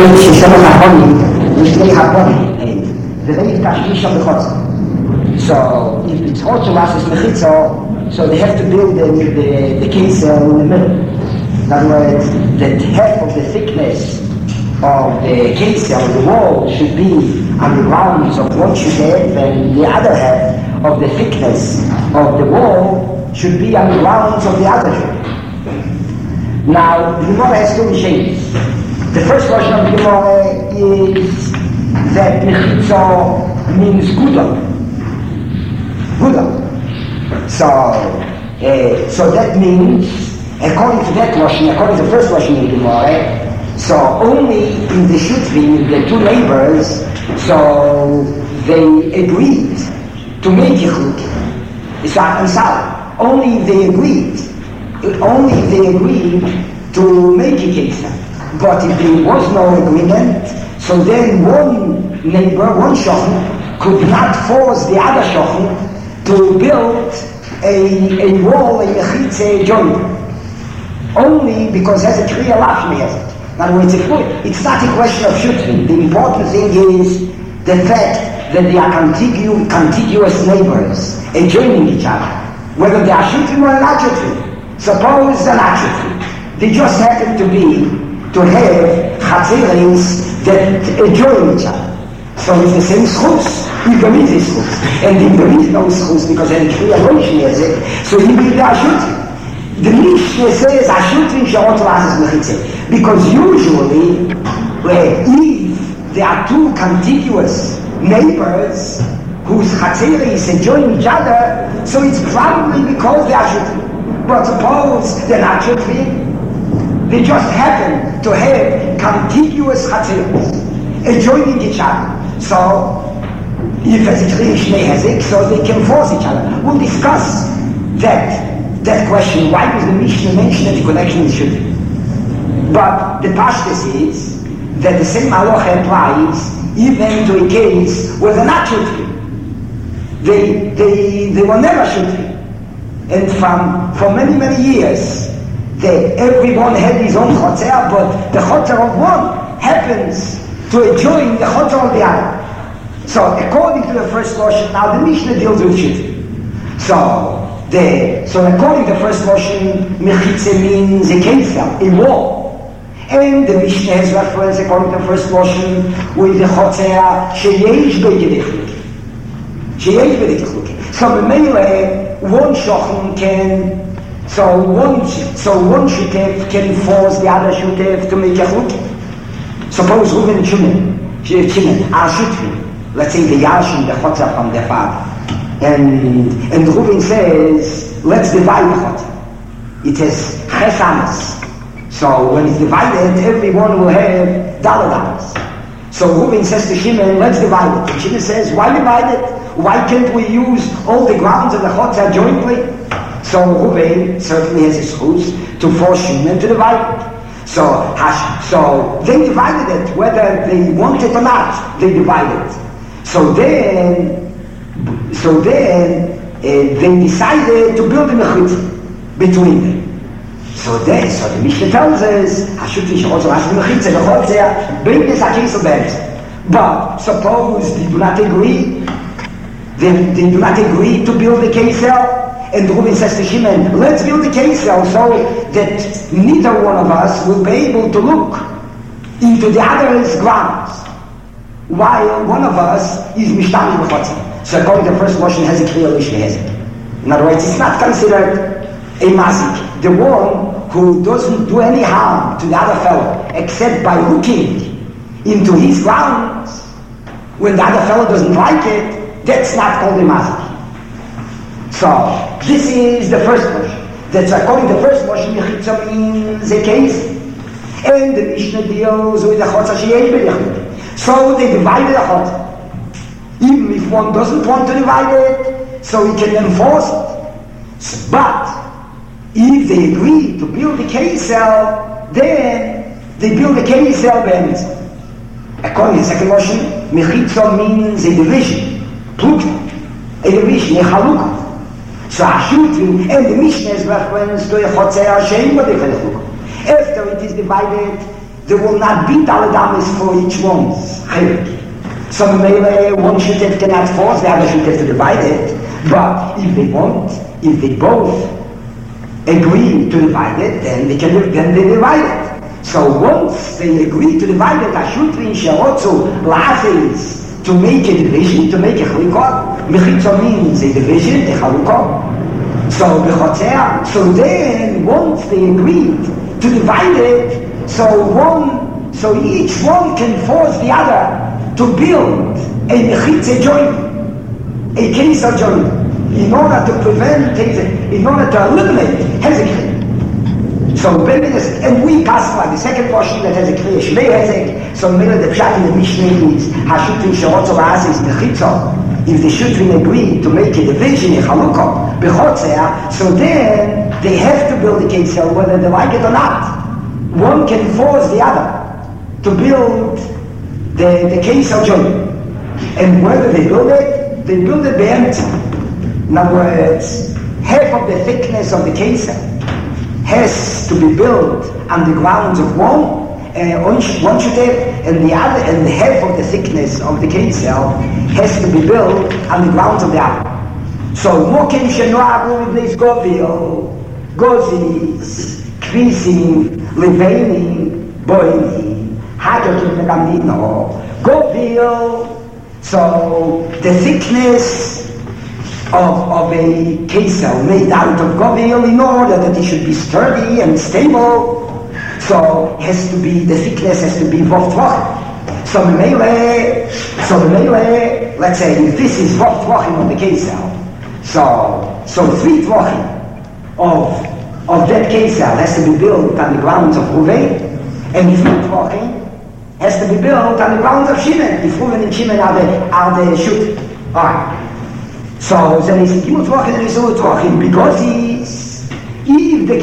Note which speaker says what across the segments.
Speaker 1: system of harmony, which they have body. The way it tashmish of the chotzer. So if it's chotzer versus mechitza, so they have to build the kesel in the middle. In other words, the half of the thickness of the kesel, the wall, should be on the grounds of one shudef, and the other half of the thickness of the wall should be on the grounds of the other shudef. Now, the Gemara has two changes. The first question of the Gemara is that mechitza means guda. So that means, according to that question, according to the first question in the Gemara, so only in the shutvi, the two neighbors, so they agreed to make yichud. It's not inside. Only they agreed to make a kesel. But if there was no agreement, so then one neighbor, one shochan, could not force the other shochan to build a wall, a mechitza joint. Only because has a kriya lashmi has it. In other words, it's not a question of shooting. The important thing is the fact that they are contiguous neighbors adjoining each other. Whether they are shooting or not shooting. Suppose they're not shooting. They just happen to have chatzeres that adjoin each other. So it's the same schus. If there is a schus. And if there is no schus because there is kriya lashmi has it, so you believe they are shooting. The Mishnah says, "Ashutrin she'ot lasses mechitza," because usually, if there are two contiguous neighbors whose chatzeres adjoin each other, so it's probably because they are shutrin. But suppose they're not shutrin, they just happen to have contiguous chatzeres adjoining each other. So, if as a Shnei Hezek, so they can force each other. We'll discuss that question, why does the Mishnah mention that the connection is shutrin? But the pashtus is that the same halacha applies even to a case where they're not shutrin. They were never shutrin. And for many years, everyone had his own chotzer, but the chotzer of one happens to adjoin the chotzer of the other. So according to the first portion, now the Mishnah deals with shutrin. So according to the first portion, mechitza means a kesel, a wall. And the Mishnah has reference, according to the first portion, with the chotzer sheyesh be'gedechlik. So the melee, one shochan can, so one shutef can force the other shutef to make a chut. Suppose Reuven and Shimon are shutfim. Let's say the yashim, the chotzer from their father. And Reuven says, let's divide the chotzer. It has ches amas. So when it's divided, everyone will have $. So Reuven says to Shimon, let's divide it. And Shimon says, why divide it? Why can't we use all the grounds of the chotzer jointly? So Reuven certainly has his schus to force Shimon to divide it. So they divided it, whether they want it or not, they divided it. So then they decided to build a mechitza between them. So the Mishnah tells us, but suppose they do not agree, they do not agree to build a kesel, and Reuven says to Shimon, let's build a kesel so that neither one of us will be able to look into the other's grounds, while one of us is mishtam b'chotzer. So according to the first portion, has a kriya lishmei hezek. In other words, it's not considered a mazik. The one who doesn't do any harm to the other fellow, except by looking into his grounds, when the other fellow doesn't like it, that's not called a mazik. So this is the first portion. That's according to the first portion, mechitza means a case, and the Mishnah deals with the chotzer sheyesh be'yachud. So they divided the chotzer. Even if one doesn't want to divide it, so he can enforce it. But if they agree to build a kesel, then they build a kesel be'emitzvah. According to the second portion, mechitza means a division, a division, a chalukah. So Ashutrim, and the Mishnah is reference to a chotzer she'ein bo dechalukah. After it is divided, there will not be daladamis for each one's chilek. So one shutef cannot force the other shutef to divide it, but if they want, if they both agree to divide it, then they divide it. So once they agree to divide it, Ashutrin Sharotzu La'afis, to make a division, to make a chalukah. Mechitza means a division, a chalukah. So then once they agreed to divide it, so each one can force the other to build a mechitza joint, a keser joint, in order to prevent, in order to eliminate hezek. So and we pass by the second portion that has a clear shmei hezek. So maybe the pshat in the Mishnah is hashutrin sharotzo la'asis mechitza. If the shutrin agree to make a division, a chalukah, bechotzer, so then they have to build a keser whether they like it or not. One can force the other to build the keser joint. And whether they build it be'emtza. In other words, half of the thickness of the keser has to be built on the grounds of one shutef, and the other, and the half of the thickness of the keser has to be built on the grounds of the other. So mokim shenoagu iblis govil, gozis, krisim, levenim, boinim, hagakim megamino, govil. So the thickness of a keser made out of govil, in order that it should be sturdy and stable, so the thickness has to be vof tvachim. So the melee, let's say if this is vof tvachim of the keser, so 3 tvachim of that keser has to be built on the grounds of Ruvain, and 3 tvachim has to be built on the grounds of Shimon. If Ruvain and Shimon are the shoot. Alright. So then he's Gimel Tvachim and Yisur Tvachim, because if the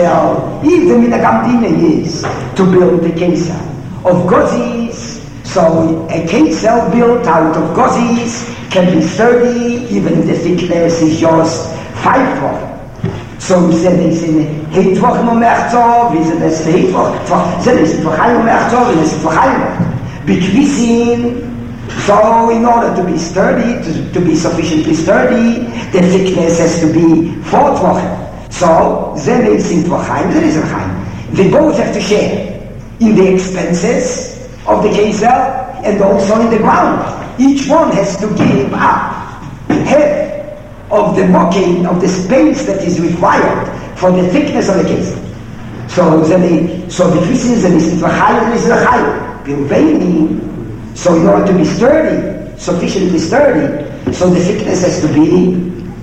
Speaker 1: minhag hamdina is to build the keser of gozis, so a keser built out of gozis can be sturdy even if the thickness is just 5 tvachim. So he said he's in Heit Tvachim Omerchov, he's in the Heit Tvachim, then he's in Tvachim Omerchov, and he's in Tvachim. Bikvisin. So in order to be sturdy, to be sufficiently sturdy, the thickness has to be 4 tvachim. So then is in tvachim, then is in chaim. They both have to share in the expenses of the keser and also in the ground. Each one has to give up half of the mocking of the space that is required for the thickness of the keser. So the Christians and is in tvachim and is in chaim. So in order to be sturdy, sufficiently sturdy, so the thickness has to be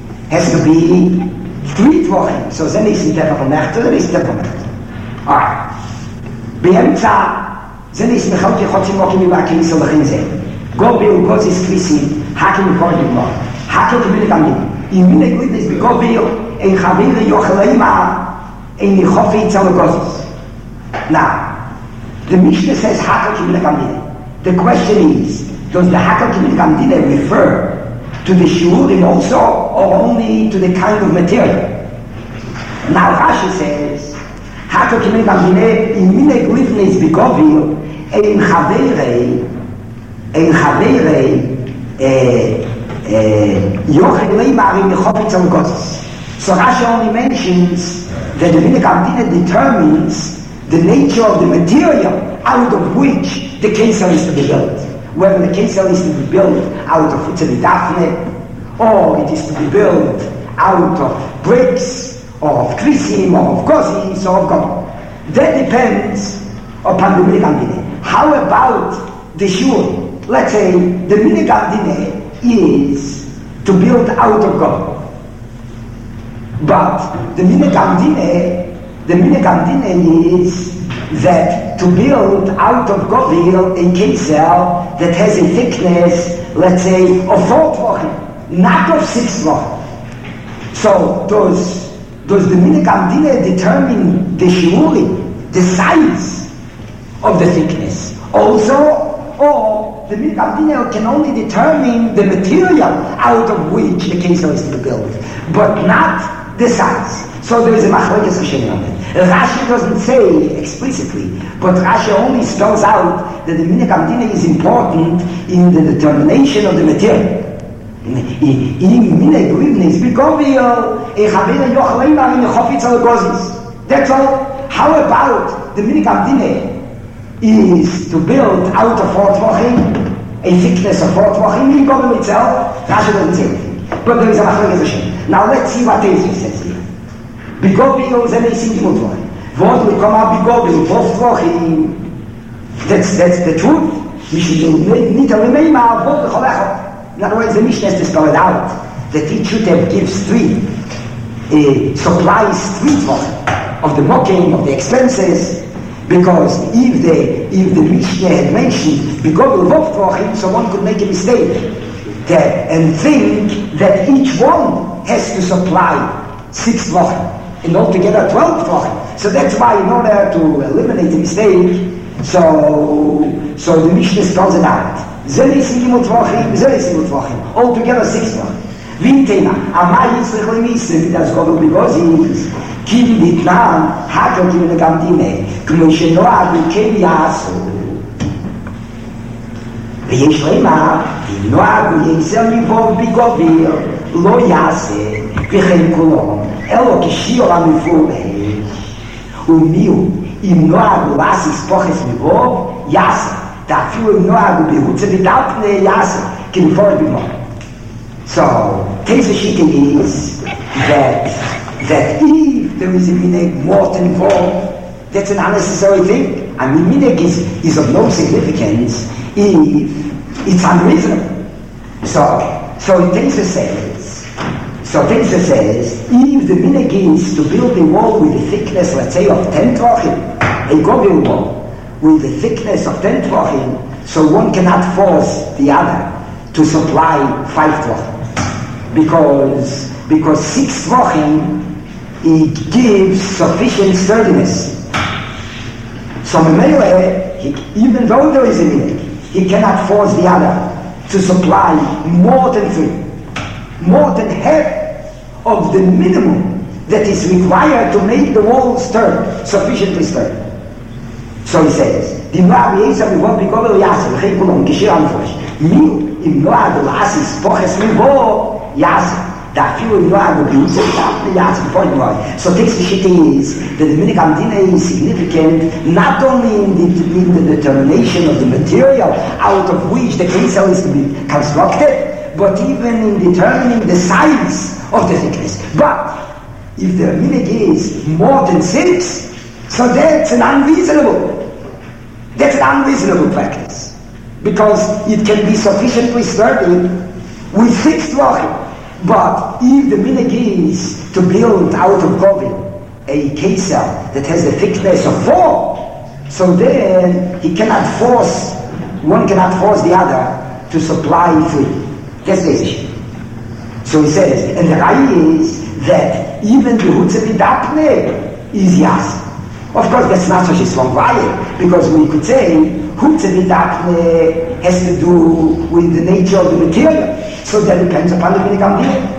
Speaker 1: 3 tvachim. So then is in tefach omerchto, then is in tefach omerchto. Alright. Be'emtza, then is mechalki chotzim mokim iwakim yisel lechin zeh. Go be'u gozis krisim, hakim ukordim lo. Hakim kibili gamim. In minhag lidnis go be'u, ein chaviri yocheleima, ein nichofi itzel gozis. Now, the Mishnah says hakim kibili gamim. The question is, does the Hakal Kibili Gamdina refer to the Shurim also, or only to the kind of material? Now Rashi says, Hakal Kibili Gamdina in minhag livnis begovil ein chaverei yochel leimar in nechofetz al gozis. So Rashi only mentions that the minhag Gamdina determines the nature of the material out of which the keser is to be built. Whether the keser is to be built out of Utzeli or it is to be built out of bricks, or of krisim, or of gozis, or of gold. That depends upon the minhag hamdina. How about the shul? Let's say the minhag hamdina is to build out of gold. But the minhag hamdina is that to build out of govil a keser that has a thickness, let's say, of 4 tvachim, not of 6 tvachim. So does the minhag hamdina determine the shiuri, the size of the thickness also, or the minhag hamdina can only determine the material out of which the keser is to be built, but not the size? So there is a machlokes Rishonim on it. Rashi doesn't say explicitly, but Rashi only spells out that the Minhag Amdina is important in the determination of the material. That's all. How about the Minhag Amdina is to build out of 4 tvachim, a thickness of 4 tvachim in Gomel itself? Rashi doesn't say anything. But there is a machlokes. Now let's see what Teisus says here. Bigobio is a single tvachim. What will come out Bigobio, 4 tvachim? That's the truth. In other words, the Mishnah has to spell it out that each Shutev gives 3, supplies 3 tvachim of the mocking, of the expenses. Because if the Mishnah had mentioned Bigobio Vov tvachim, so one could make a mistake and think that each one has to supply 6 tvachim, and altogether 12 tvachim. So that's why, in order to eliminate the mistake, so the Mishnah spells it out. Zeli single tvachim, altogether 6 tvachim. Vintena, Amai Yitzchak Lemisa, das Gobel Bigozis, Kim Ditnan, Hakel Kim Negamdine, K'moshe Noah B'Kem Yasu. ויש למה, אם נועד ויצר מבוא בגוביר, לא יעשה, וכן כולו, אלו כשיר המפורש. ומיהו, אם נועד ולעסיס פוחס מבוא, יעשה. תאפילו אם נועד ובהוצה ודלפנה, יעשה, כמפורש בגוביר. So, Teisus Shita is that if there is a minhag more involved, that's an unnecessary thing. I mean, minhag is of no significance if it's unreasonable. So Teisus says, if the minhag is to build a wall with a thickness, let's say, of 10 tvachim, a gobel wall with a thickness of 10 tvachim, so one cannot force the other to supply 5 tvachim. Because 6 tvachim, it gives sufficient sturdiness. So even though there is a minhag, he cannot force the other to supply more than 3, more than half of the minimum that is required to make the wall sturdy, sufficiently sturdy. So he says, אם נועד ולעסיס פוחס מבוא, יעשה. דאפילו אם נועד ובהוצה ודלפנה, יעשה before it was. So Teisus Shita is that the Minhag Amdina is significant not only in the determination of the material out of which the Kesel is to be constructed, but even in determining the size of the thickness. But if the minhag is more than 6, so that's an unreasonable practice. Because it can be sufficiently sturdy with 6 tvachim. But if the minhag is to build out of gobel a kesel that has a thickness of 4, so then one cannot force the other to supply 3. That's the issue. So he says, and the raya is that even the hutzah v'dapne is yas. Of course, that's not such a strong raya, because we could say hutzah v'dapne has to do with the nature of the material. So that depends upon the Minhag Amdina.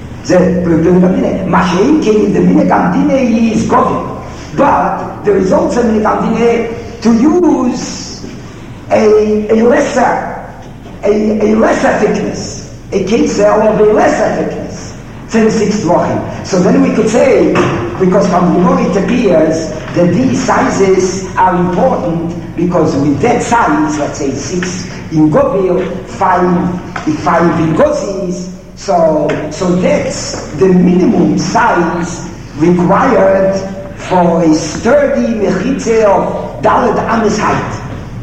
Speaker 1: Mashein came, the Minhag Amdina is gobel. But there is also Minhag Amdina to use a lesser thickness, a kesel of a lesser thickness than 6 tvachim. So then we could say, because from the more it appears that these sizes are important, because with that size, let's say 6 in gobel, 5 in gozis, so that's the minimum size required for a sturdy mechitze of Daled Ames height.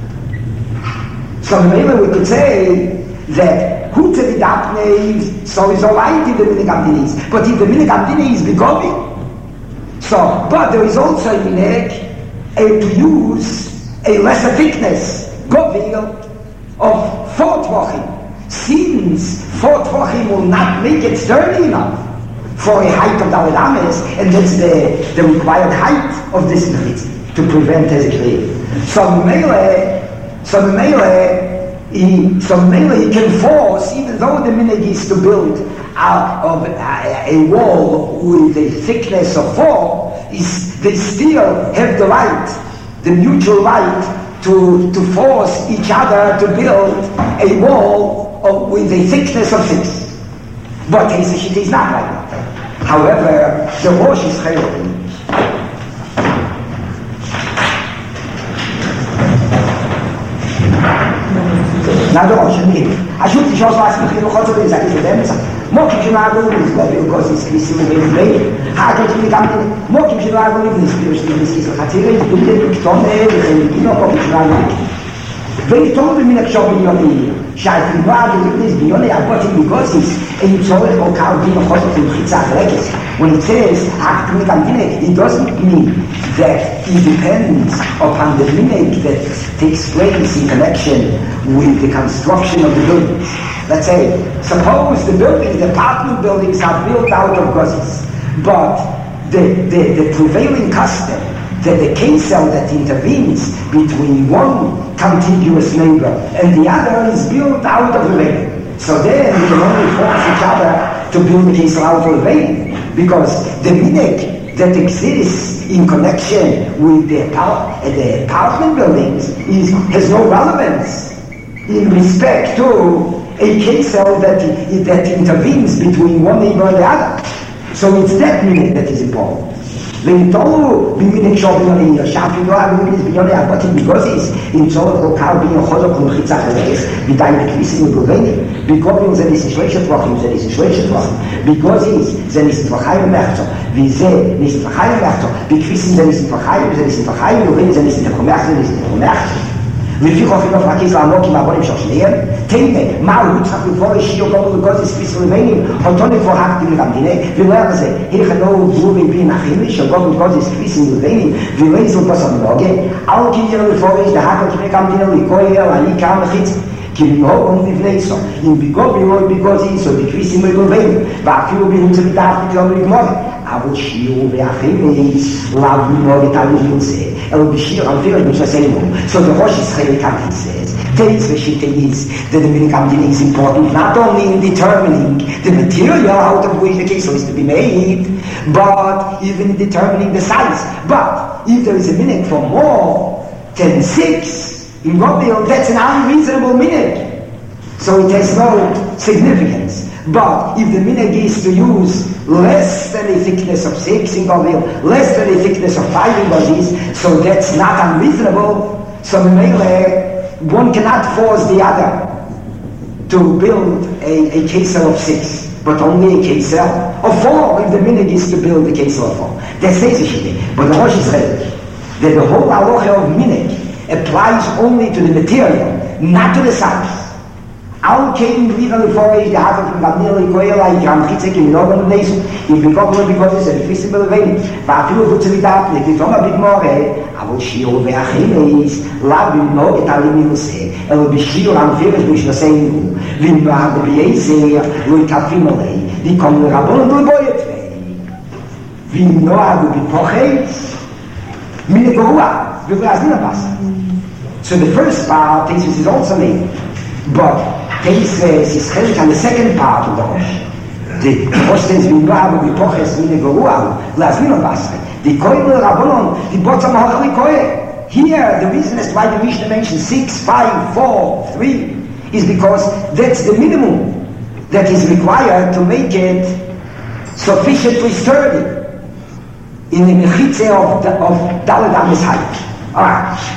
Speaker 1: So maybe we could say that hutzah v'dapne is alright if the Minhag Amdina is. But if the Minhag Amdina is begobel, but there is also a minhag to use a lesser thickness, gobel, of 4 tvachim. Since 4 tvachim will not make it sturdy enough for a height of Daled Ames, and that's the required height of this mechitze to prevent hezekah. So Mele can force, even though the minhag is to build a wall with a thickness of 4, they still have the right, the mutual right, to force each other to build a wall with a thickness of 6. But it is not like that. However, the Rosh is Chayot. Now the Rosh is I should be just asking if you know to be exactly the same. Mokim Shinago is because it's Christian in the way. How can you become Mokim Shinago in this spiritual disease? Hatire, you do the Tone, you know, Mokim Shinago. Very told me that shop in your ear. Shall be bad with this beyond I got it because it's a sorry or cow being a hospital Hitzak. When it says it doesn't mean that it depends upon the minute that takes place in connection with the construction of the buildings. Let's say, suppose the apartment buildings are built out of gozes, but the prevailing custom that the Kesel that intervenes between one contiguous neighbor and the other is built out of the vein. So then we can only force each other to build the Kesel out of the vein, because the minhag that exists in connection with the apartment buildings has no relevance in respect to a Kesel that intervenes between one neighbor and the other. So it's that minhag that is important. Because in Zohar Lokal being a Chozok und Chitzach Reis, wie deine Quissen und Guveni, because sie nicht schwäche Wochen, sie nicht schwäche Wochen, because sie nicht verheim Märzer, wie sie nicht verheim Märzer, wie Quissen sie nicht verheim, sie nicht verheim, Guveni sie nicht in der Kommerz, sie nicht in der Kommerz. לפי חופים הפרקיס לעמוק עם הבונים של שניהם, תהנה, מהו יצחק לפור אישי או גמור לגוזיס כביס ולבנים, אותו נפור הקטים לגמדינה, ולא היה בזה, הלכנו גרובים בין אחים, של גמור לגוזיס כביס ולבנים, ולא יצאו פסו מנוגה, על כיתנו לפור איש, דהקו כמי גמדינה לקוי אל, אני קם לחיץ, כי בנהוג ומבני סו, אם ביגוב בירוי ביגוזיס, או בקביסים ולבנים, ואפילו בירוץ המדעת מתלום לגמור, אבל שיעור ואחימיס, לאו בנהוג את הלבוצה, אלא בשיר המפירת משלסנו. So the Rosh Hashanah says, Teitz Veshita is that the Minhag is important not only in determining the material out of which the Kesel is to be made, but even in determining the size. But if there is a minhag for more than 6, in Gobil, that's an unreasonable minhag. So it has no significance. But if the minhag is to use less than a thickness of 6 in Gobil, less than a thickness of 5 in Gozis, so that's not unreasonable. So one cannot force the other to build a Kesel of 6, but only a Kesel of 4 if the minhag is to build a Kesel of 4. That says it. But the Rosh says that the whole halacha of minhag applies only to the material, not to the size. All came leaving the forest, the heart of Gamnil, Koela, Yamkitzek, in Northern Nation, in Bigobel, because it's a visible vein. But you would say that, if you don't have a big more, I will shear over Achilles, love you know, Italian will say, and will be sheer and fierce, which the same, we know how to be a say, will Capimole, the common Rabon will boy it. We know how to be Pochets, Minigua, we will ask Ninabas. So the first part, this is also made, but Teis is chelik on the second part of the Rosh. The Rosh says, V'imbav v'poches v'negoruah, l'azmino basre. The koil Rabbanon, the botzam ha'chali koil. Here, the reason as to why the Mishnah mentions 6, 5, 4, 3, is because that's the minimum that is required to make it sufficiently sturdy in the mechitze of Daled Amis height. Alright.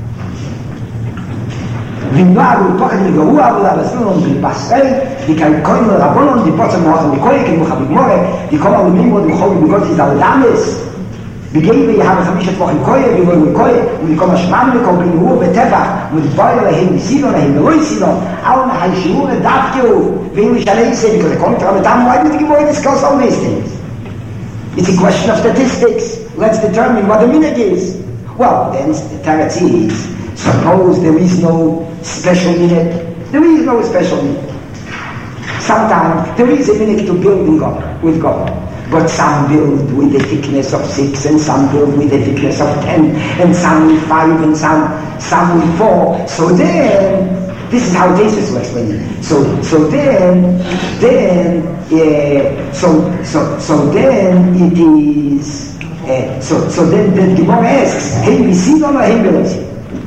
Speaker 1: V'imbav v'poches v'negoruah, l'azmino basre. Die kein Koin oder Rabbonon, die Potsam machen die Koin, die Muchabik More, die kommen alle Mimmo, die Chol, die Gott ist alle Dames. Wie gehen wir, haben 5 Wochen Koin, wir wollen Koin, und die kommen Schmamm, die kommen in Ruhe, Betefach, mit Feuer, hin, Sidon, hin, Sidon, alle nach Schuhe, Dafju, wen ich allein sehe, because the Kontra, mit Damen, why would the Gebäude discuss all these things? It's a question of statistics. Let's determine what the minhag is. Well, then the Teretz is, suppose there is no special minhag. There is no special minhag. Sometimes there is a minhag to build with God, but some build with a thickness of 6, and some build with a thickness of 10, and some with 5, and some with 4. So then, this is how Jesus will explain it. So then it is So then the Gemara asks, hey, we see or hey, we see?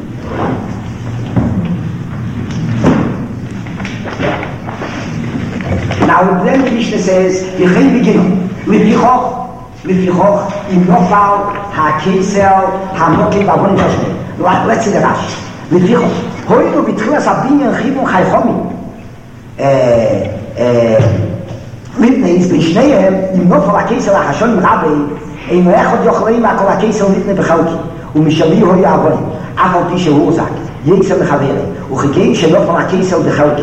Speaker 1: Now then the Mishnah says, Yechei Begino, Lefichoch, im Nofal, HaKesel, HaMokim, Avon Joshne. Let's see the Rashi. Lefichoch, Hoinu B'tchilas Abinyan Chivon Chaychomi. Mitneis B'Shnehem, im Nofal HaKesel, HaShon Rabbi, Ein Echot Yochleim, HaKol HaKesel Mitne B'Chalki, ומשלי הוי העבורים, אף על פי שהוא זק, יצא לחברי, וכגן שנופל הכסל בחלקי,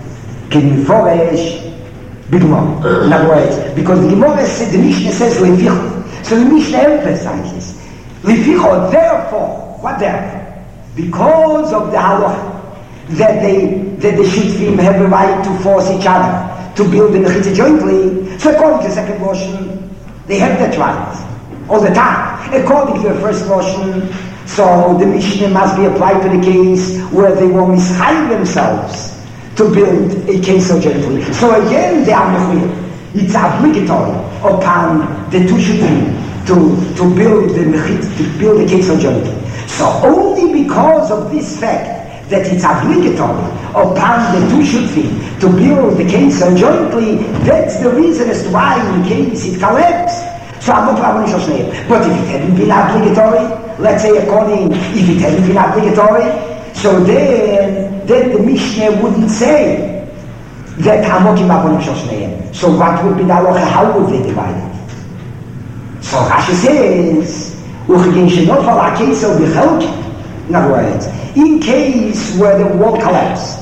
Speaker 1: כמפורש בגמור. In other words, because the Gemara said, the Mishnah says, Leficho. So the Mishnah emphasizes, Leficho, therefore, what therefore? Because of the halacha, that the Shitfim have a right to force each other to build the Mechitza jointly, so according to the second version, they have that right. All the time. According to the first version, so the Mishnah must be applied to the case where they will mischayiv themselves to build a kesel jointly. So again, they are mechuyah. It's obligatory upon the two shutfim to build the kesel jointly. So only because of this fact that it's obligatory upon the two shutfim to build the kesel jointly, that's the reason as to why in case it collapses. So I'm not going to say it. But if it hadn't been obligatory, let's say if it hadn't been obligatory, so then the Mishnah wouldn't say that Hamokim Abonim Shoshneim. So what would be the halacha? How would they divide it? So Rashi says, Uchegin Shenofal HaKesel B'Chalki. In other words, in case where the wall collapsed,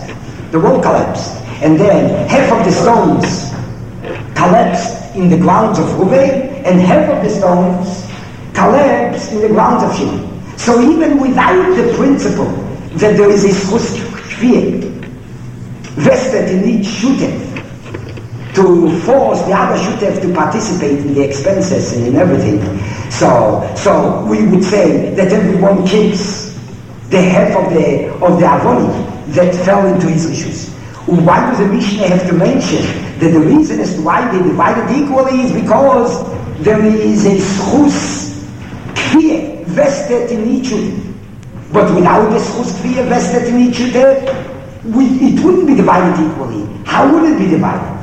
Speaker 1: and then half of the stones collapsed in the grounds of Reuven, and half of the stones collapsed in the grounds of Shimon. So even without the principle that there is a schus kfir vested in each shutef to force the other shutef to participate in the expenses and in everything, so we would say that everyone keeps the half of the avoni that fell into his issues. Why does the Mishnah have to mention that the reason as to why they divided equally is because there is a schus kfir vested in each shutef. But without the schus kfir vested in each shutef, it wouldn't be divided equally. How would it be divided?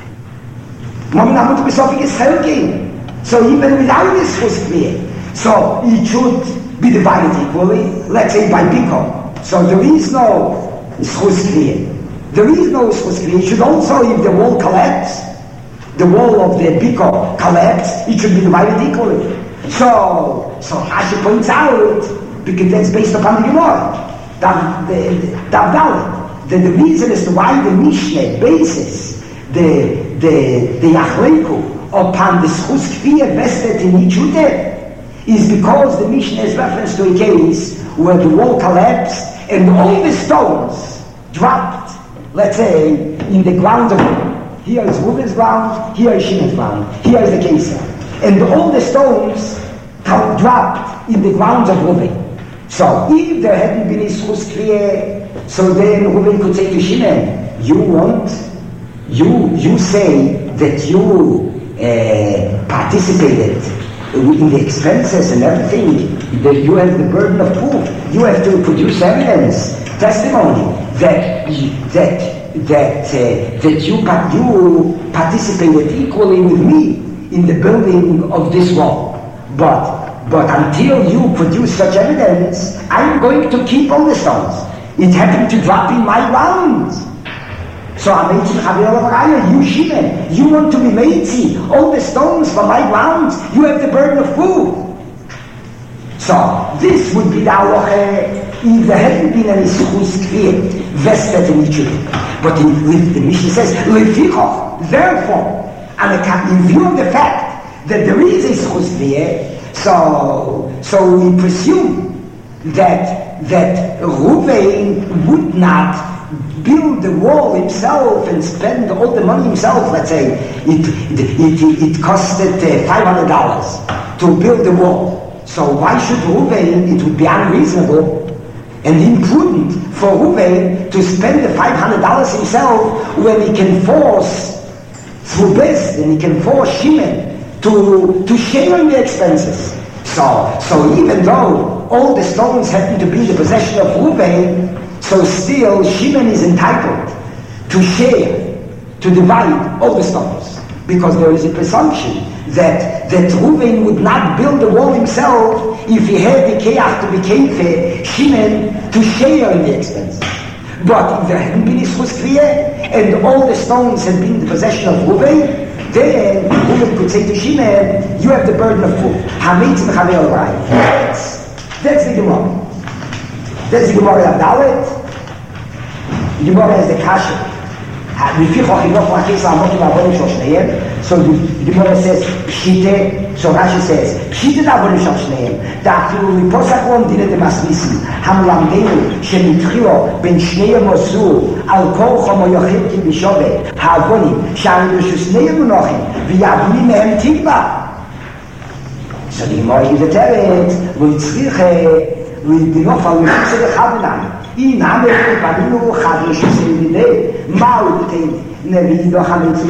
Speaker 1: So even without the schus kfir, so it should be divided equally, let's say by biko. So there is no schus kfir. There is no schus kfir. It should also, if the wall collapses, the wall of the biko collapsed, it should be divided equally. So Rashi points out, because that's based upon the Gemara, that the reason as to why the Mishnah bases the Yachleiku upon the schus kfir vested in each shutef is because the Mishnah is reference to a case where the wall collapsed and all the stones dropped, let's say, in the ground of here is Reuven's ground, here is Shimon's ground, here is the Kesel. And all the stones dropped in the grounds of Reuven. So if there hadn't been a schus kfir, so then Reuven could say to Shimon, you say that you participated in the expenses and everything, that you have the burden of proof. You have to produce evidence, testimony, that you participated equally with me in the building of this wall. But until you produce such evidence, I'm going to keep all the stones. It happened to drop in my grounds. So I'm making Chaver, you Shimon, you want to be Meitzi, all the stones from my grounds, you have the burden of proof. So this would be the halacha if there hadn't been any schus kfir vested in each other. But the Mishnah says, Lefichoch, therefore, and in view of the fact that there is a schus kfir, so we presume that Reuven would not build the wall himself and spend all the money himself. Let's say it costed $500 to build the wall. So why should Reuven, it would be unreasonable and imprudent for Reuven to spend the $500 himself when he can force through Bez, and he can force Shimon to share in the expenses. So even though all the stones happen to be in the possession of Reuven, so still Shimon is entitled to share, to divide all the stones, because there is a presumption that Reuven would not build the wall himself if he had the keach to be kefe, Shimon, to share in the expenses. But if there hadn't been Ischus Kriyeh and all the stones had been in the possession of Reuven, then Reuven could say to Shimon, you have the burden of food. That's the Gemara. That's the Gemara of Dalet. The Gemara has the Kasha. So the Gemara says, Pshite, so Rashi says, Pshite d'avonim shel shneim, da'afilu liposach lo omdin de masnisim, hamlamdenu shemitchilo ben shneim osu, al kol chomo yochid ki bishove, ha'avonim, sha'ari b'shusneim unochim, v'yavlim mehem tikva. So the Gemara gives a teret, lo yitzriche, lo yidinofal mishuse lechabenayim. In America, Padino, Hadish, Mao, Nevido, Hamilton,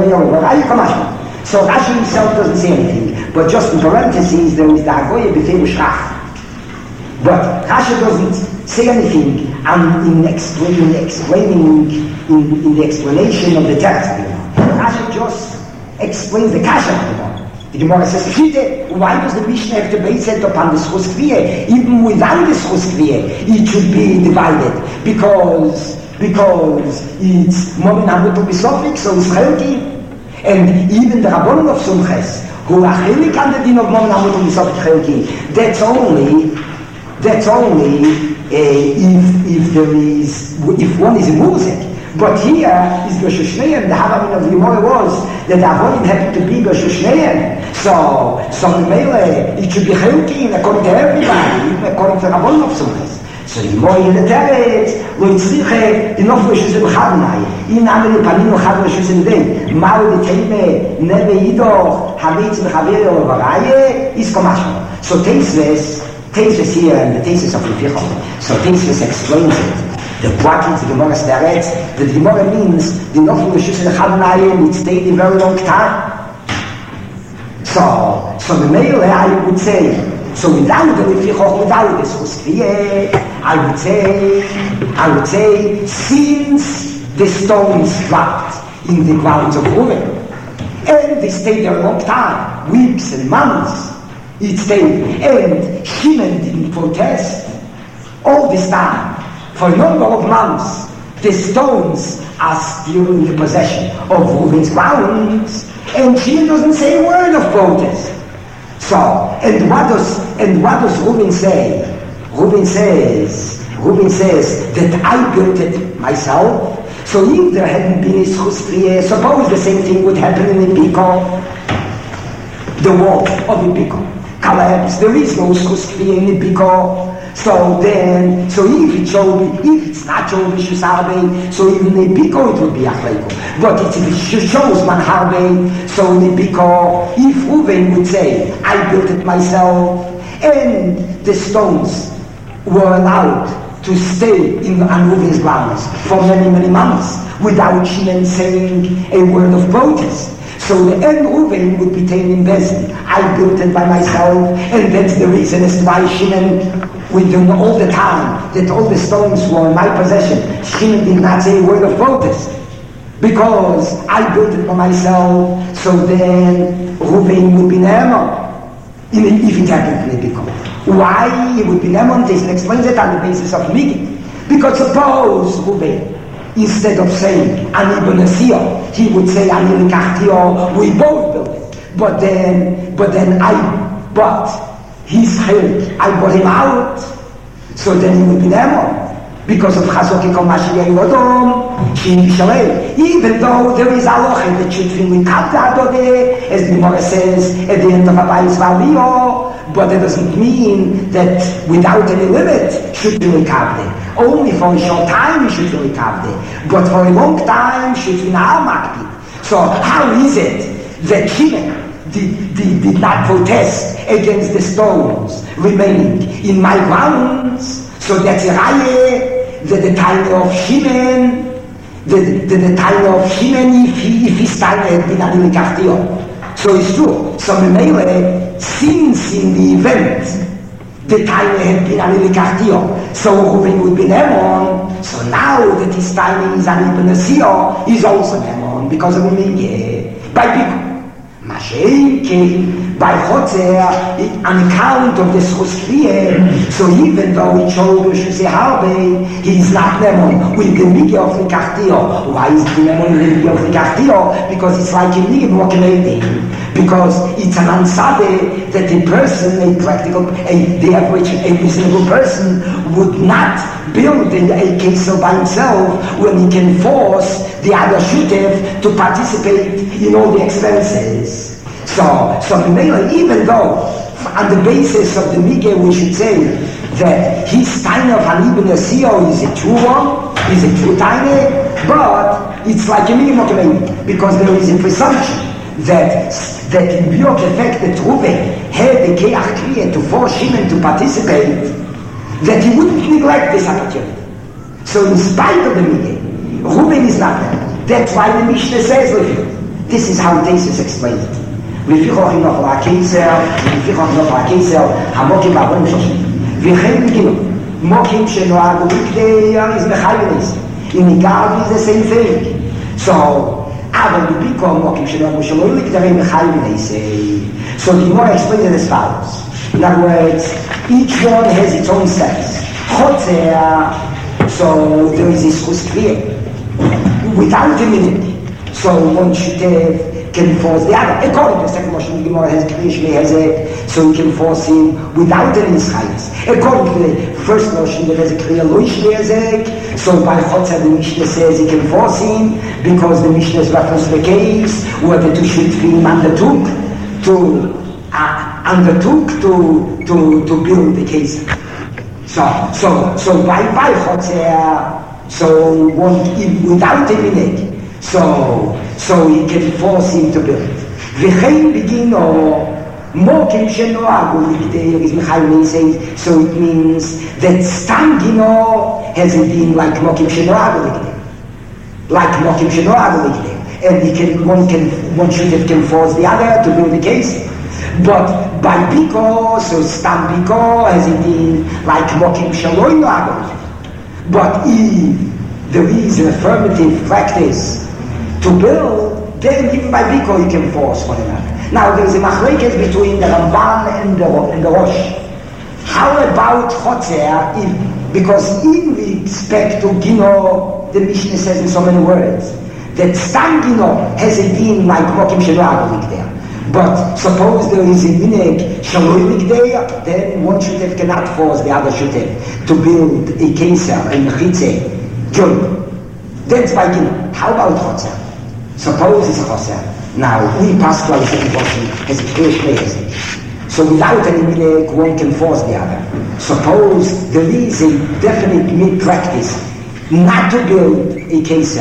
Speaker 1: so Rashi himself doesn't say anything, but just in parentheses there is the Agoye B'fei Shach. But Rashi doesn't say anything in the explanation of the text. Rashi just explains the Kasha of the Gemara. The Gemara says, why does the Mishnah have to base it upon the Schus Kriyeh? Even without the Schus Kriyeh, it should be divided. Because it's Momin Hamutu B'Sofik, so it's Chelki. And even the Rabbanon of Sumches, who are Chelik on the din of Momin Hamutu B'Sofik Chelki, that's only if one is a Muzek. But here is Goshushneim. The Havamin of the Gemara was that the Avonim happened to be Goshushneim. So Mele, it should be Chelkin according to everybody, even according to the Rabbanon of Sumches. So the Gemara in the Teretz, lo yitzriche, enough Rishus B'Chadnai, in Amel Panino Chad Rishus in Dem, Mao the Teime, Neve Yidoch, Hamitz Mechaver Varaye, is Komashmo. So Teisves here, and the Teisves of Lefichon. So Teisves explains it. The brackets, the Gemara Teretz, that the Gemara means the enough Rishus B'Chadnai, it stayed a very long time. So the Mele, I would say, so without the Lefichon, without the Schus Kriyeh, I would say, since the stones dropped in the grounds of Reuven, and they stayed there a long time, weeks and months, it stayed, and Shimon didn't protest, all this time, for a number of months, the stones are still in the possession of Reuven's grounds, and Shimon doesn't say a word of protest. So, and what does Reuven say? Reuven says that I built it myself. So if there hadn't been a Schus Kriyeh, suppose the same thing would happen in Ibiko. The wall of Ibiko collapsed. There is no Schus Kriyeh in Ibiko. So if it's not shown Rishus Harbe, so even in Ibiko it would be Achleiko. But if it shows Man Harbe, so in Ibiko, if Reuven would say, I built it myself, and the stones were allowed to stay on Reuven's grounds for many, many months without Shimon saying a word of protest. So the end Reuven would be taken in Bezin. I built it by myself, and that's the reason as to why Shimon, within all the time that all the stones were in my possession, Shimon did not say a word of protest. Because I built it by myself, so then Reuven would be Ne'eman. If it happened to Ibiko. Why it would be Ne'eman? Jason explains it on the basis of Migi. Because suppose Reuven, instead of saying Ani B'Nesio, he would say Ani L'Kachtio, we both built it. But he's Chelik, I brought him out, so then he would be Ne'eman. Because of Chazoki Kol Mashiach Yodom, even though there is halacha that should be Mikabde Adodeh, as the Gemara says at the end of Abayis V'Aliyah, but that doesn't mean that without any limit should be Mikabde. Only for a short time you should be Mikabde, but for a long time should be Na'al Makbid. So how is it that Shimon did not protest against the stones remaining in my grounds? So that's a raya that the time of Shimon, the time of Shimon, if his time had been Ani L'Kachtio. So it's true. So Memele, since in the event the time had been an Ilikachio, so Reuven would be Nemon. So now that his time is an Ibn Asio, he's also Nemon because of Mimige. By Biko. Mashein came by Chotzer on account of the Schuskriyeh. So even though he showed Rosh Harbe, he is not Nemon with the Mige of Likachio. Why is the Nemon with the Mige of Likachio? Because it's like a Mige Mokiledim. Because it's an ansade that a person, the average, a reasonable person would not build a case by himself when he can force the other shutev to participate in all the expenses. So even though on the basis of the Mige we should say that his time of Hanibin Asio is a true one, is a true time, but it's like a minimum because there is a presumption that in view of the fact that Reuven had the Keach Kriya to force Shimon to participate, that he wouldn't neglect this opportunity. So in spite of the Mige, Reuven is not there. That's why the Mishnah says, this is how Tesis explains it. לפיכך אם נאכל הקיסר, המוקים בעבון שושי. וכן בגינו, מוקים שנועדו בקדי is מחייבניס. In Igavi is the same thing. So, אבל בביקו מוקים שנועדו שלא לקדרי מחייבניס. So the Gemara explains it as follows. In other words, each one has its own steps. Chotzer, so there is this Schuskriyeh. Without a minute. So one should can force the other. According to the second Moshe, the Gemara has Kriyashmi has it, so he can force him without any Ischayis. According to the first Moshe, that has a Kriya Loishmi has it, so by Chotzer the Mishnah says he can force him because the Mishnah is reference to the case where the two Shutfim undertook to build the case. So by Chotzer, so one without a minute. So he can force him to build. V'chein begino mokim shenoagu likdeir is Mechaim says. So it means that stam gino has a din like mokim shenoagu likdeir, like mokim shenoagu likdeir, and one should can force the other to build the case. But by biko, so stam biko has a din like mokim shaloi noagu. But if there is an affirmative practice to build, then even by Biko you can force one another. Now there is a machlekes between the Ramban and the Rosh. How about Chotzer? Because in respect to Gino, the Mishnah says in so many words that Stam Gino has a din like Mokim Shaloi there. But suppose there is a minhag Shaloi there, then one shutef cannot force the other shutef to build a keser, a mechitze, joint. That's by Gino. How about Chotzer? Suppose it's a Chotzer. Now, we pass to our second portion as a clear place. So without any minhag, one can force the other. Suppose there is a definite mid-practice not to build a keser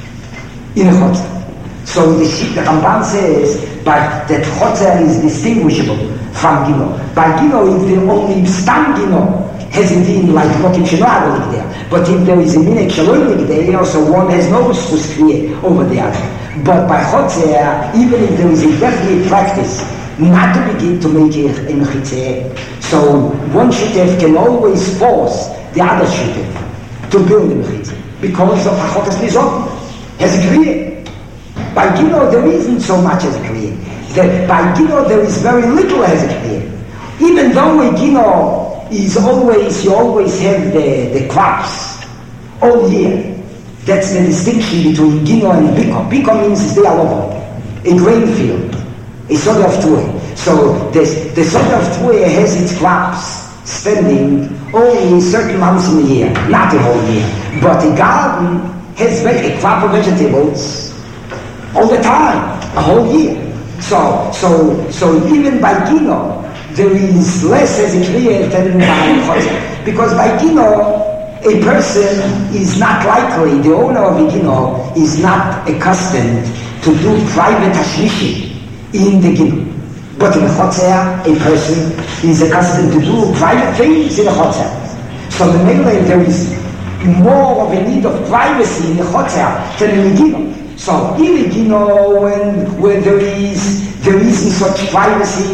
Speaker 1: in a Chotzer. So the Ramban says that Chotzer is distinguishable from Gino. By Gino, if the only Stam Gino has a din like Mokim Shenoagu there. But if there is a minhag Shaloi there, so one has no Schuskriyeh over the other. But by Chotzer, even if there is a definite practice not to begin to make it a mechitze, so one shutef can always force the other shutef to build a mechitze because of Hachokas Nizot has a kriyeh. By Gino there isn't so much as a kriyeh. By Gino there is very little as a kriyeh. Even though a Gino is always, you always have the crops all year. That's the distinction between Gino and Biko. Biko means they are over a grain field, a sort of Tueh. So the sort of Tueh has its crops standing only certain months in the year, not the whole year. But a garden has a crop of vegetables all the time, a whole year. So even by Gino, there is less as a kriyah than by Chotzer. Because by Gino, a person is not likely, the owner of a Gino is not accustomed to do private hashlishi in the Gino. But in a Chotzer, a person is accustomed to do private things in a Chotzer. So the mainly there is more of a need of privacy in a Chotzer than in a Gino. So in a Gino, when there isn't such privacy,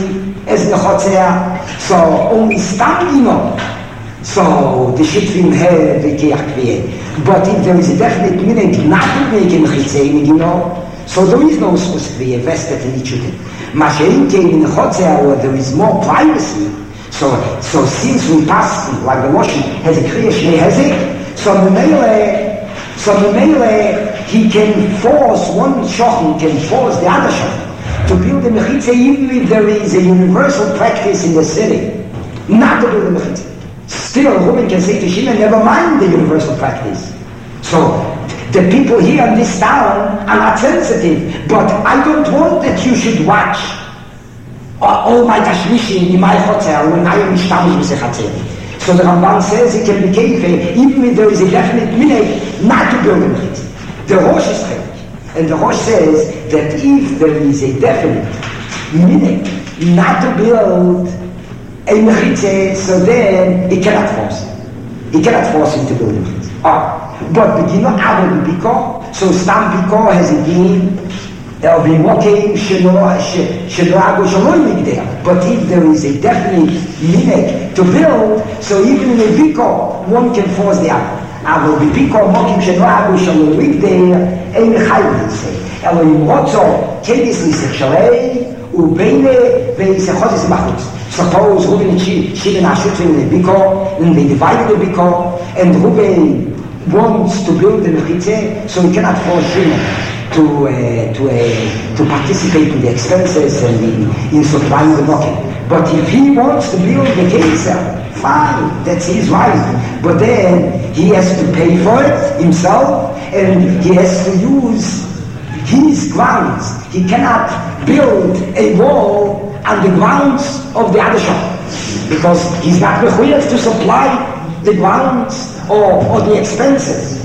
Speaker 1: as Nechotzer, so only standing up. So the Shitrim have the Keach. But if there is a definite meaning not to make a Mechitzei, so there is no Schus vested in each other. Mashein came in Nechotzer where there is more privacy. So since we pass, like the Moshe has a Kriya Shnei Hezek, so the Mele, he can force one Shochan, can force the other Shochan to build a Mechitza even if there is a universal practice in the city, not to build a Mechitza. Still, Reuben can say to Shimon, never mind the universal practice. So, the people here in this town are not sensitive, but I don't want that you should watch all my tashmishim in my hotel when I am mishtamish with the chatzir. So the Ramban says it can be keife, even if there is a definite minute not to build a mechitza. The Rosh is chayik. And the Rosh says that if there is a definite minute not to build a mechitza, so then he cannot force it. He cannot force him to build a mechitza. But Begino Abel Biko, so Stam Biko has a din of Bimokim Shenoago Shalom there. But if there is a definite minute to build, so even in a Biko, one can force the other. Abel Biko Mokim Shenoago Shalom there, Ein Chayv say. Elohim Rotzo, Kedis Lisek Shalei, Ubeine, Veisechot Machutz. Suppose Reuben and Shimon are shooting in the Biko, and they divided the Biko, and Reuben wants to build the Mechitze, so he cannot force Shimon to participate in the expenses and in supplying the knocking. But if he wants to build the Keitzer, fine, that's his right. But then he has to pay for it himself, and he has to use his grounds. He cannot build a wall on the grounds of the other shop, because he's not required to supply the grounds or the expenses.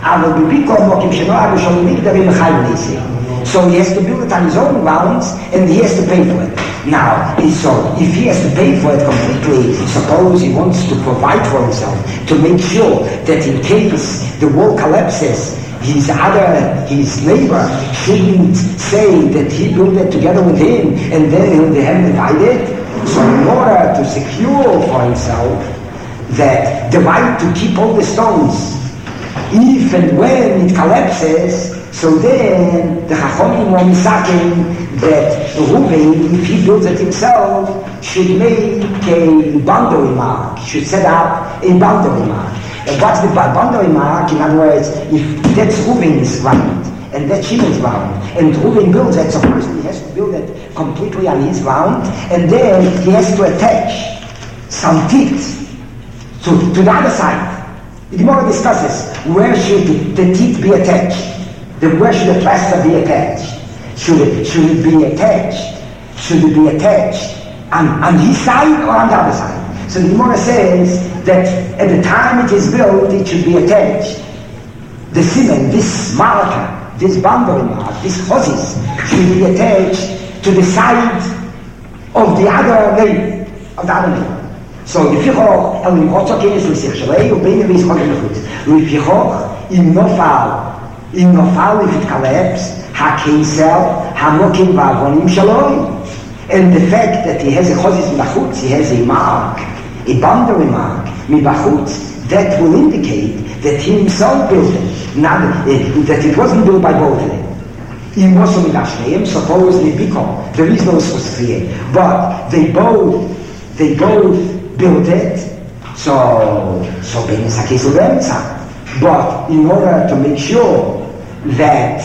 Speaker 1: So he has to build it on his own grounds, and he has to pay for it. Now, so if he has to pay for it completely, suppose he wants to provide for himself, to make sure that in case the wall collapses, his neighbor shouldn't say that he built it together with him, and then they have divided. So in order to secure for himself that the right to keep all the stones, if and when it collapses, so then the Chachomim were misaking that Reuben, if he builds it himself, should make a boundary mark, should set up a boundary mark. And what's the boundary mark? In other words, if that's Reuben's ground, and that's Shimon's ground, and Reuben builds it, so first he has to build it completely on his ground, and then he has to attach some teeth to the other side. The Gemara discusses where should the teeth be attached, where should the plaster be attached? Should it be attached? Should it be attached on his side or on the other side? So the Gemara says that at the time it is built, it should be attached. The simen, this marker, this boundary mark, this chozis, should be attached to the side of the other neighbor. So if you go, Elohim Rotzo Kenes Lisech Shalei, Ubeine Veisechot Mechutz. If you go, if it collapses, HaKeisel, HaMokim Va'avonim Shaloi. And the fact that he has a chozis Mechutz, he has a mark, a boundary mark, Mibachutz, that will indicate that he himself built it, not that it wasn't built by both of them. In Mosom Midashneim, supposedly Biko, there is no Schus, but they both built it, so Benes HaKeisel Be'emtza. But in order to make sure that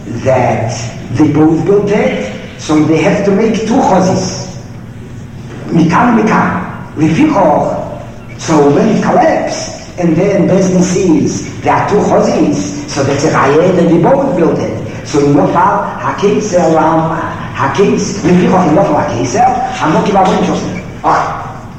Speaker 1: they both built it, so they have to make two chozis. Mikan. Lefichoch, so when it collapses, and then Bezdin sees there are two chozis, so that's a raya that they both built it. So in Nofal, HaKeisel, Lefichoch in Nofal HaKeisel, HaMokim Va'avonim Shaloi. Alright.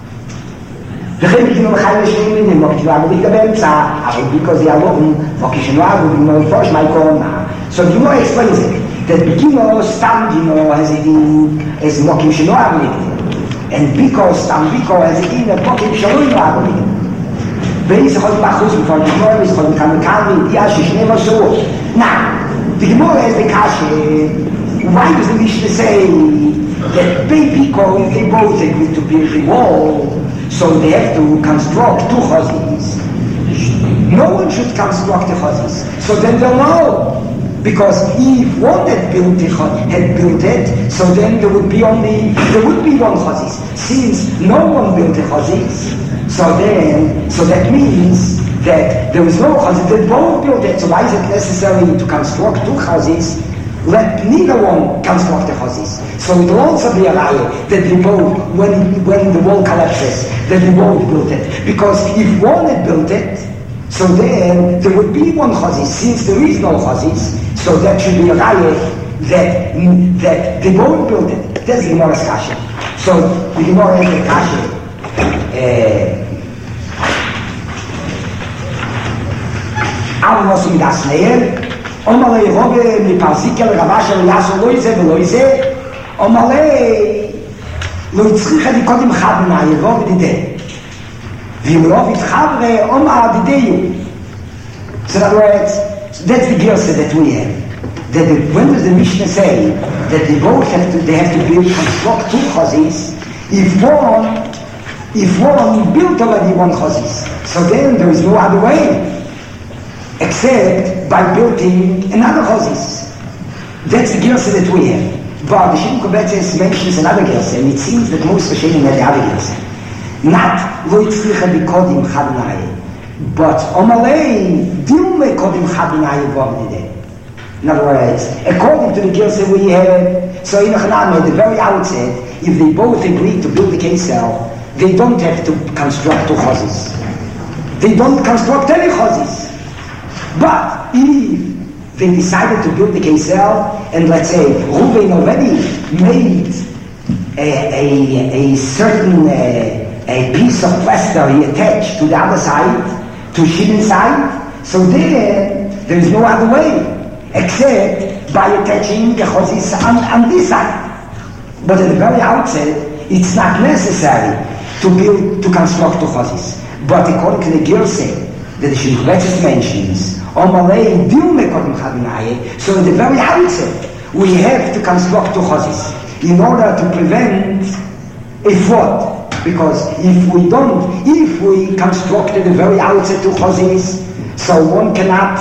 Speaker 1: וכן בגינו לחיים לשנים הם מוקדים ועמודים באמצע, אבל because they are loving, וכשנועד ובגינו לפרוש מהיקורונה. So the Gemara explains it, that בגינו סתם גינו has a din as מוקים שנועד בגינו, and because סתם ביקו has a din as מוקים שלא נועד בגינו. ואיזה יכול בחוץ בכל גמור, ואיזה יכול מכאן וכאן, וידיעה ששני משרות. Now, the Gemara has the kasha, why does the Mishnah say that because they both agree to build the wall, so they have to construct two chazis. No one should construct the chazis. So then they'll know. Because if one had built it, so then there would be one chazis. Since no one built the chazis, so that means that there was no chazis, they both built it. So why is it necessary to construct two chazis? Let neither one construct the chazis. So it will also be a raya that they both, when the wall collapses, that they both built it. Because if one had built it, so then there would be one chazis. Since there is no chazis, so that should be a raya that they both built it. That's the Gemara's kasha. So the Gemara has the kasha. Al nosim das neer. Omalei robe mi parzikel rabasher yaso loize veloize. Omalei lo yitzricha di kodim chabna yirov dide. V'yirov itchavre omar dideyu. So in other words, that's the girsa that we have. When does the Mishnah say that they both have to construct two chazis? If one built already one chazis, so then there is no other way except by building another chazis. That's the girsa that we have. But the Shem Kobetzes mentions another girsa, and it seems that most Rishonim had the other girsa. Not lo yitzlicha bikodim chabnai, but omalei dilme kodim chabnai v'avdidei. In other words, according to the girsa we have, so in Hanan at the very outset, if they both agree to build the Kesel, they don't have to construct two chazis. They don't construct any chazis. But if they decided to build the Kesel, and let's say Reuven already made a certain a piece of plaster he attached to the other side, to Shimon's side, so there is no other way except by attaching the chazis on this side. But at the very outset, it's not necessary to construct two chazis. But according to the girsa that the Shem Kobetzes mentions, Omalei dilme kodim chabinaye, so at the very outset, we have to construct two chazis in order to prevent a fraud. Because if we construct at the very outset two chazis, so one cannot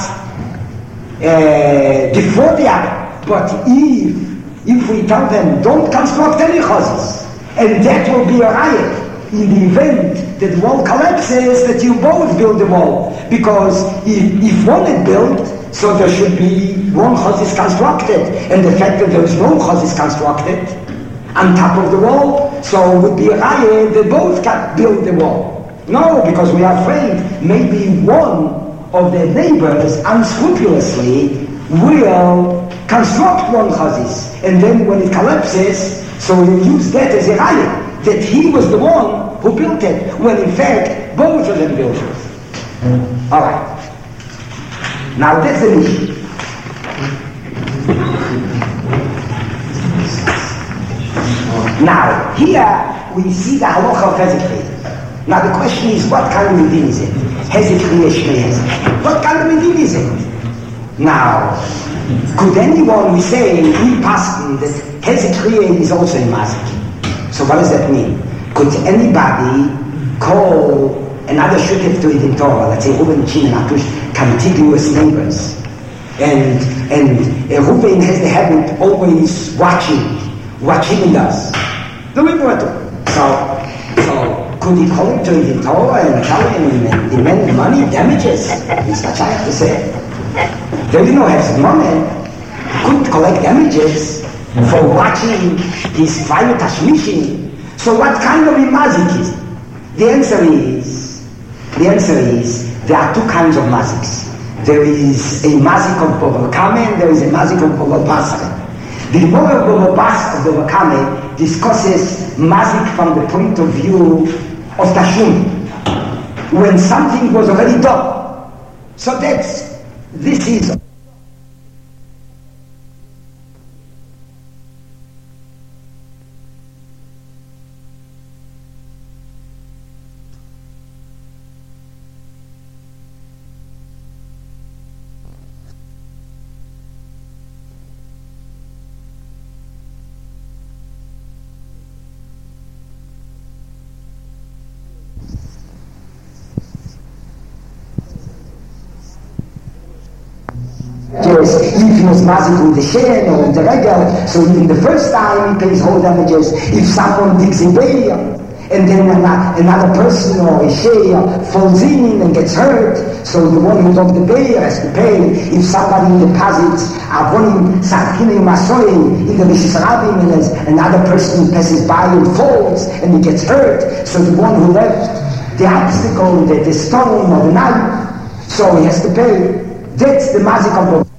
Speaker 1: defraud the other. But if we tell them don't construct any chazis, and that will be a riot in the event that the wall collapses, that you both build the wall. Because if one is built, so there should be one chazis constructed, and the fact that there is no chazis constructed on top of the wall, so it would be a riot that both can build the wall. No, because we are afraid maybe one of the neighbors unscrupulously will construct one chazis, and then when it collapses, so we use that as a raya, that he was the one who built it, when in fact both of them built it. Alright. Now that's the mission. Now, here we see the halacha of Hezekah. Now the question is, what kind of medin is it? Hezekah, what kind of medin is it? Now, could anyone, we say, we paskin that Hezekah is also a mazik. So what does that mean? Could anybody call another shukif to it in Torah, let's say Reuven, Shimon, Atush, contiguous neighbors, and Reuven has the habit always watching what Shimon does, deliberately. So could he call him to it in Torah and tell him and demand money, damages? It's what I have to say. There is no hefsek money. Could collect damages for watching his private tashmishin. So what kind of mazik is it? The answer is there are two kinds of maziks. There is a mazik of Bava Kama and there is a mazik of Bava Basra. The Gemara of Bava Kama discusses mazik from the point of view of Tashum, when something was already done. So this is Yes, if he was mazik with the shen or with the regel, so even the first time he pays whole damages. If someone digs in Beir, and then another person or a shea falls in and gets hurt, so the one who dug the Beir has to pay. If somebody deposits avonim sakine masoim in the Rishis Rabim, and another person passes by and falls and he gets hurt, so the one who left the obstacle, the stone or the knife, so he has to pay. That's the mazik of the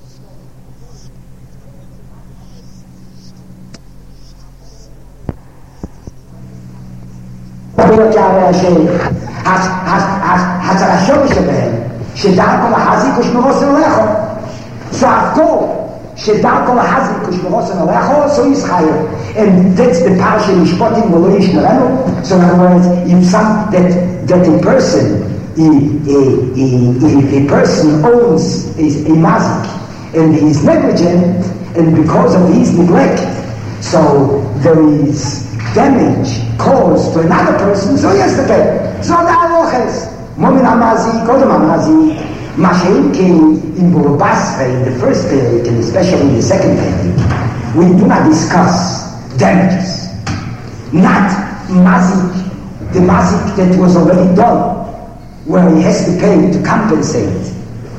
Speaker 1: השורש שבהם, שדרכו לחזיק ושמרוסן הולכו. So after שדרכו לחזיק ושמרוסן הולכו, so he's higher. And that's the parsha mishpatim v'lo yish nerenu. So in other words, if that a person, if a person owns a mazik and he is negligent, and because of his neglect, so there is damage caused to another person, so he has to pay. So the halaches, momin hamazik, kodem hamazik, mashein came in Bava Basra in the first period, and especially in the second period, we do not discuss damages. Not mazik, the mazik that was already done, where he has to pay to compensate,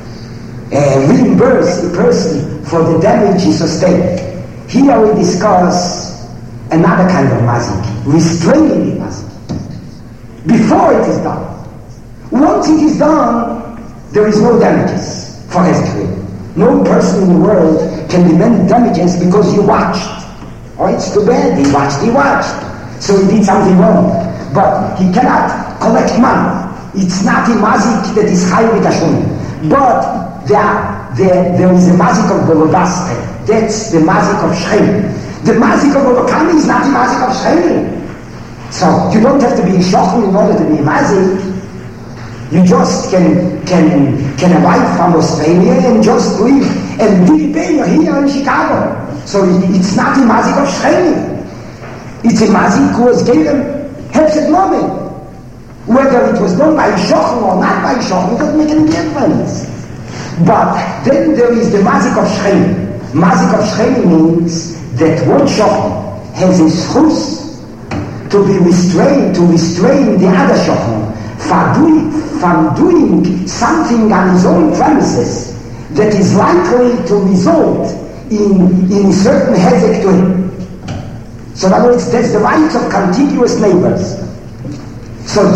Speaker 1: reimburse the person for the damage he sustained. Here we discuss another kind of mazik, restraining the mazik, before it is done. Once it is done, there is no damages for Hezbollah. No person in the world can demand damages because you watched. Oh, it's too bad, he watched. So he did something wrong. But he cannot collect money. It's not a mazik that is high with Hashem. But there is a mazik of Bava Basra. That's the mazik of Shechem. The mazik of Olokami is not the mazik of Shechem. So you don't have to be shocking in order to be a mazik. You just can arrive from Australia and just live and be here in Chicago. So it's not a mazik of Shechem. It's a mazik who was given hefset moment. Whether it was done by Shochem or not by Shochem, it doesn't make any difference. But then there is the mazik of Shechem. Mazik of Shechem means that one Shochem has a schus to be restrained, to restrain the other Shochem from doing something on his own premises that is likely to result in certain hezek to him. So in other words, that's the rights of contiguous neighbors. So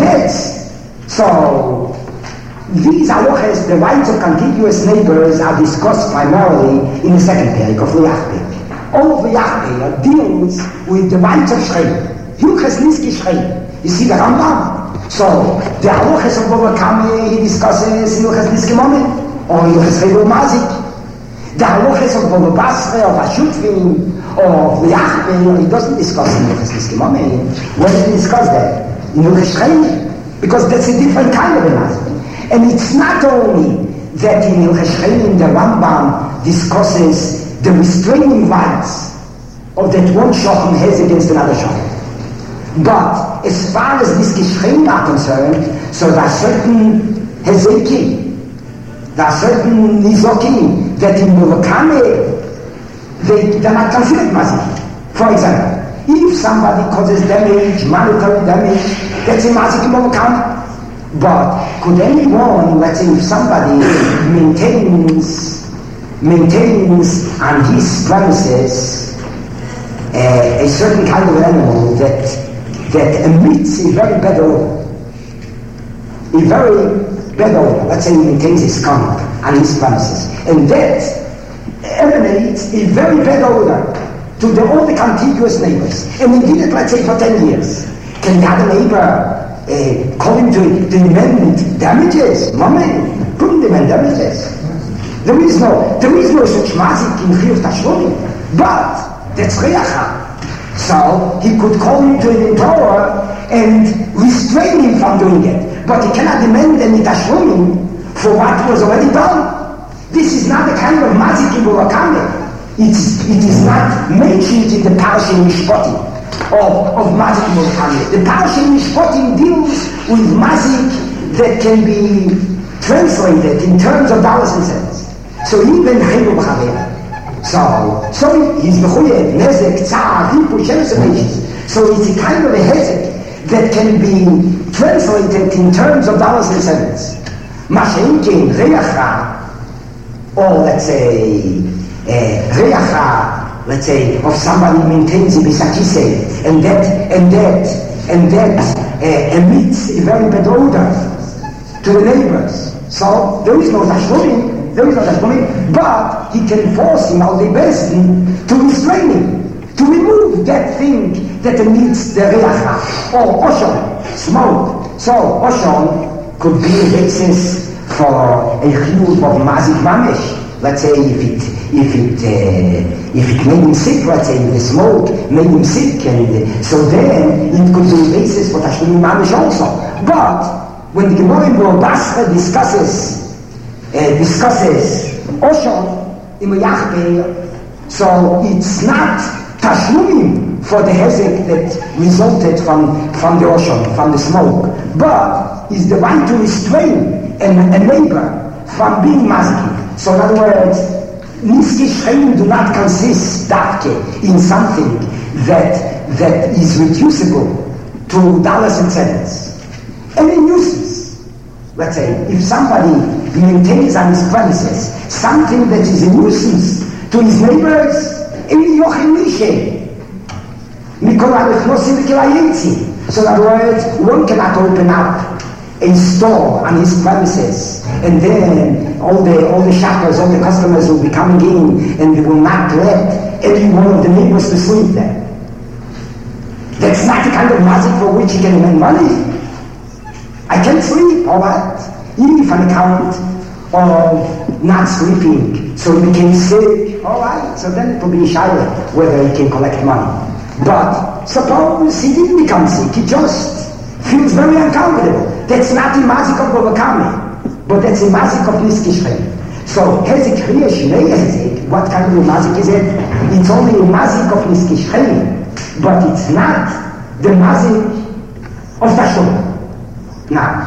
Speaker 1: these halachas, the rights of contiguous neighbors, are discussed primarily in the second period of Liyachpeh. All of Liyachpeh deals with the rights of Shechem. Hilchas Niski Shechem. You see the Rambam. So the halachas of Bava Kama, he discusses Hilchas Niski Moment or Hilchas Chayvul Mazik. The halachas of Bava Basra, of Ashutfim, or of Liyachpeh, he doesn't discuss Hilchas Niski Moment. Where does he discuss that? In Hilchas Shechem. Because that's a different kind of a mazik. And it's not only that in Hilchas Shechem the Rambam discusses the restraining rights of that one Shochem has against another Shochem. But as far as these Shechem are concerned, so there are certain Hezekim, there are certain Nizokim that in Murakame they're not considered mazik. For example, if somebody causes damage, monetary damage, that's a mazik in Murakame. But could anyone, let's say if somebody maintains on his premises a certain kind of animal that emits a very bad odor, let's say he maintains a skunk on his premises, and that emanates a very bad odor to all the contiguous neighbors, and he did it, let's say, for 10 years. Can the other neighbor call him to demand damages? Moment, couldn't demand damages. There is no such mazik in Chiyuv Tashlumim, but that's Reacha. So he could call him to an Torah and restrain him from doing it, but he cannot demand any Tashlumim for what was already done. This is not the kind of mazik in Murakame. It is not mentioned in the Parashat Mishpatim of mazik Murakame. The Parashat Mishpatim deals with mazik that can be translated in terms of dollars and cents. So even Chayru B'Chavera. So he's Mechuyev, Nezek, Tzar, Hipu, Shem. So it's a kind of a hezek that can be translated in terms of dollars and cents. Mashenkin, Reacha, or let's say, Reacha, let's say, of somebody maintains a Bisakise, and that emits a very bad odor to the neighbors. So there is no Tashlumin, but he can force him, al bezdin, to restrain him, to remove that thing that emits the Reacha, or Oshon, smoke. So Oshon could be a basis for a chiyuv of Mazik Mamesh. Let's say if it made him sick, let's say the smoke made him sick, and so then it could be a basis for Tashlumin Mamesh also. But when the Gemara in Basra discusses Oshon in Yachbe, so it's not Tashlumim for the hezek that resulted from the Oshon, from the smoke, but is the right to restrain a neighbor from being mazik. So in other words, Niski Shchein do not consist dafke in something that is reducible to dollars and cents. Any nuisance, let's say, if somebody maintains on his premises something that is a nuisance to his neighbors, so in other words, one cannot open up a store on his premises, and then all the shoppers, all the customers will be coming in, and they will not let any one of the neighbors to sleep there. That's not the kind of mazik for which you can earn money. I can't sleep, all right, even if on account of not sleeping, so he became sick, all right, so then it will be a shayla whether he can collect money. But suppose he didn't become sick, he just feels very uncomfortable. That's not the mazik of Bobakami, but that's a mazik of Niskishchen. So hezek kriya shnei hezek, what kind of a mazik is it? It's only a mazik of Niskishchen, but it's not the mazik of Tashum. Now,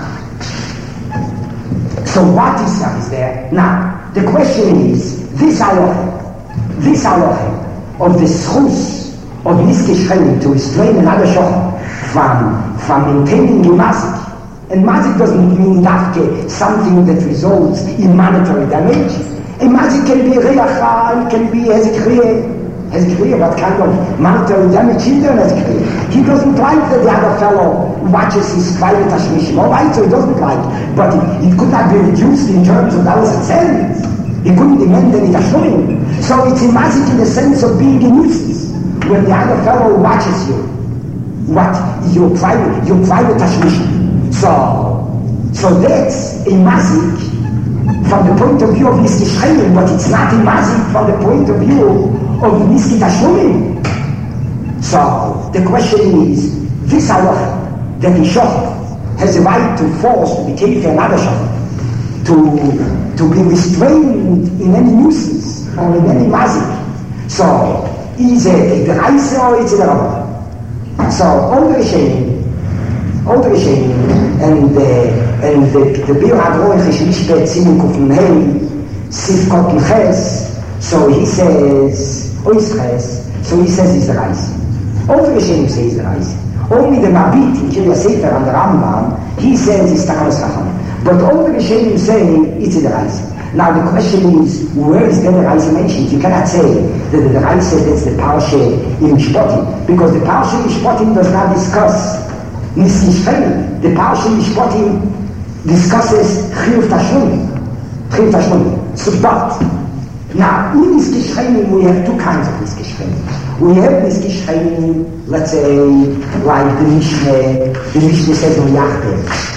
Speaker 1: so what is there? Now, the question is, this halacha of the schus of Niski Shchenim to restrain another shochem from maintaining a mazik. And mazik doesn't mean something that results in monetary damage. A mazik can be reacha, it can be hezekriya. What kind of monetary damage he does? He doesn't like that the other fellow watches his private hashmishim. All right, so he doesn't like, but it could not be reduced in terms of dollars and cents. He couldn't demand any tashlumin. So it's a mazik in the sense of being a nuisance. When the other fellow watches you, what your private hashmishim. So that's a mazik from the point of view of Niski Shchenim, but it's not a mazik from the point of view of Niski Tashlumin. So the question is, this halacha that the shochem has a right to force to be taken another shochem, to be restrained in any nuisance or in any mazik. So is it the Reise or is it the Rabbah? So all the Rishonim and the Bir HaDroich Shmishbet Simin Kufun Hei Sifkot Nches. So he says it's the Reise. All the Rishonim say it's the Reise. Only the Mabit in Kiryas Sefer and the Rambam, he says it's Takalos Chacham. But all the Rishonim say it's the Reise. Now the question is, where is then the Reise mentioned? You cannot say that the Reise that's the Parsha in Mishpatim, because the Parsha in Mishpatim does not discuss Niski Shchenim. The Parsha in Mishpatim discusses Chiyuv Tashlumin. So but now, in Niski Shchenim, we have two kinds of Niski Shchenim. We have Niski Shchenim, let's say, like the Mishnah says on Yachbe.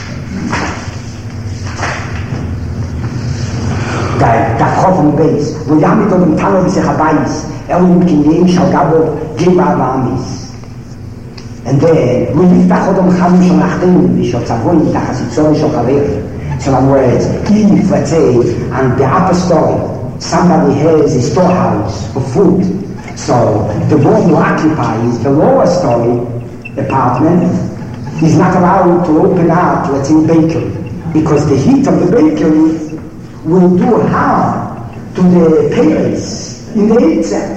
Speaker 1: Da Chofen Beis, wo Yamid und Talo bis Echabais, Elim Kinyeim Shalgabo, Geba Amis. And then, we lift Achodom Chazim Shal Nachdim, Bishop Tzavon, Tachazitzor, Bishop Haver. So in other words, if, let's say, on the upper story, somebody has a storehouse of food, so the one who occupies the lower story apartment is not allowed to open up, let's say, a bakery, because the heat of the bakery will do harm to the parents in the Eitzah.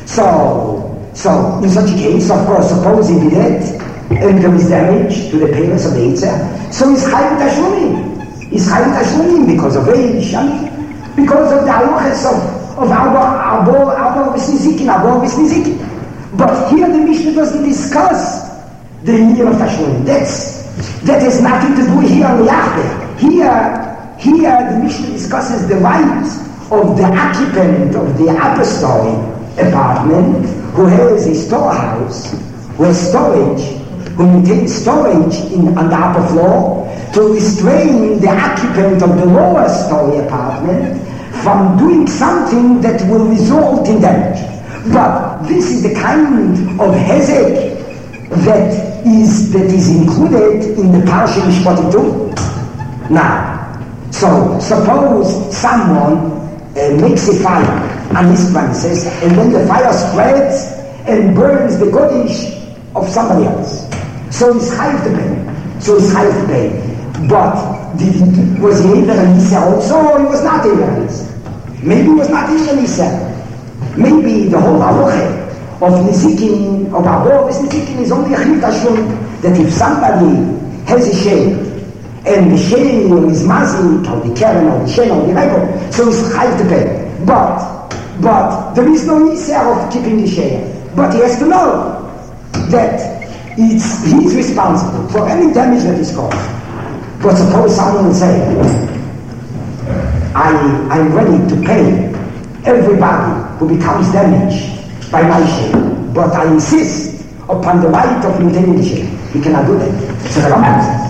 Speaker 1: So in such a case, of course, suppose he did it, and there is damage to the parents of the Eitzah, so he's Chayav Tashlumim. He's Chayav Tashlumim because of age, because of the halachas of Abba V'Snizikin. But here the Mishnah doesn't discuss the year of Tashlumim. That has nothing to do here on the Yachbeh. Here the Mishnah discusses the rights of the occupant of the upper story apartment who has a storehouse, who has storage, who maintains storage on the upper floor, to restrain the occupant of the lower story apartment from doing something that will result in damage. But this is the kind of hezek that is included in the Parsha Mishpatim too. Now, so suppose someone makes a fire on his premises, and then the fire spreads and burns the Kodesh of somebody else. So he's chayav to pay. But was he even an Isa also, or he was not even an Isa? Maybe he was not even an Isa. Maybe the whole halacha of Nizikin, of Abba Nizikin, is only a chiyuv tashlum, that if somebody has a shame, and the shame is mazik, or the keren, or the shen, or the rebel, so he's chayav to pay. But there is no Isa of keeping the shame. But he has to know that he's responsible for any damage that is caused. But suppose someone will say, I'm ready to pay everybody who becomes damaged by my shame, but I insist upon the right of maintaining the shame. He cannot do that. So the Rambam says.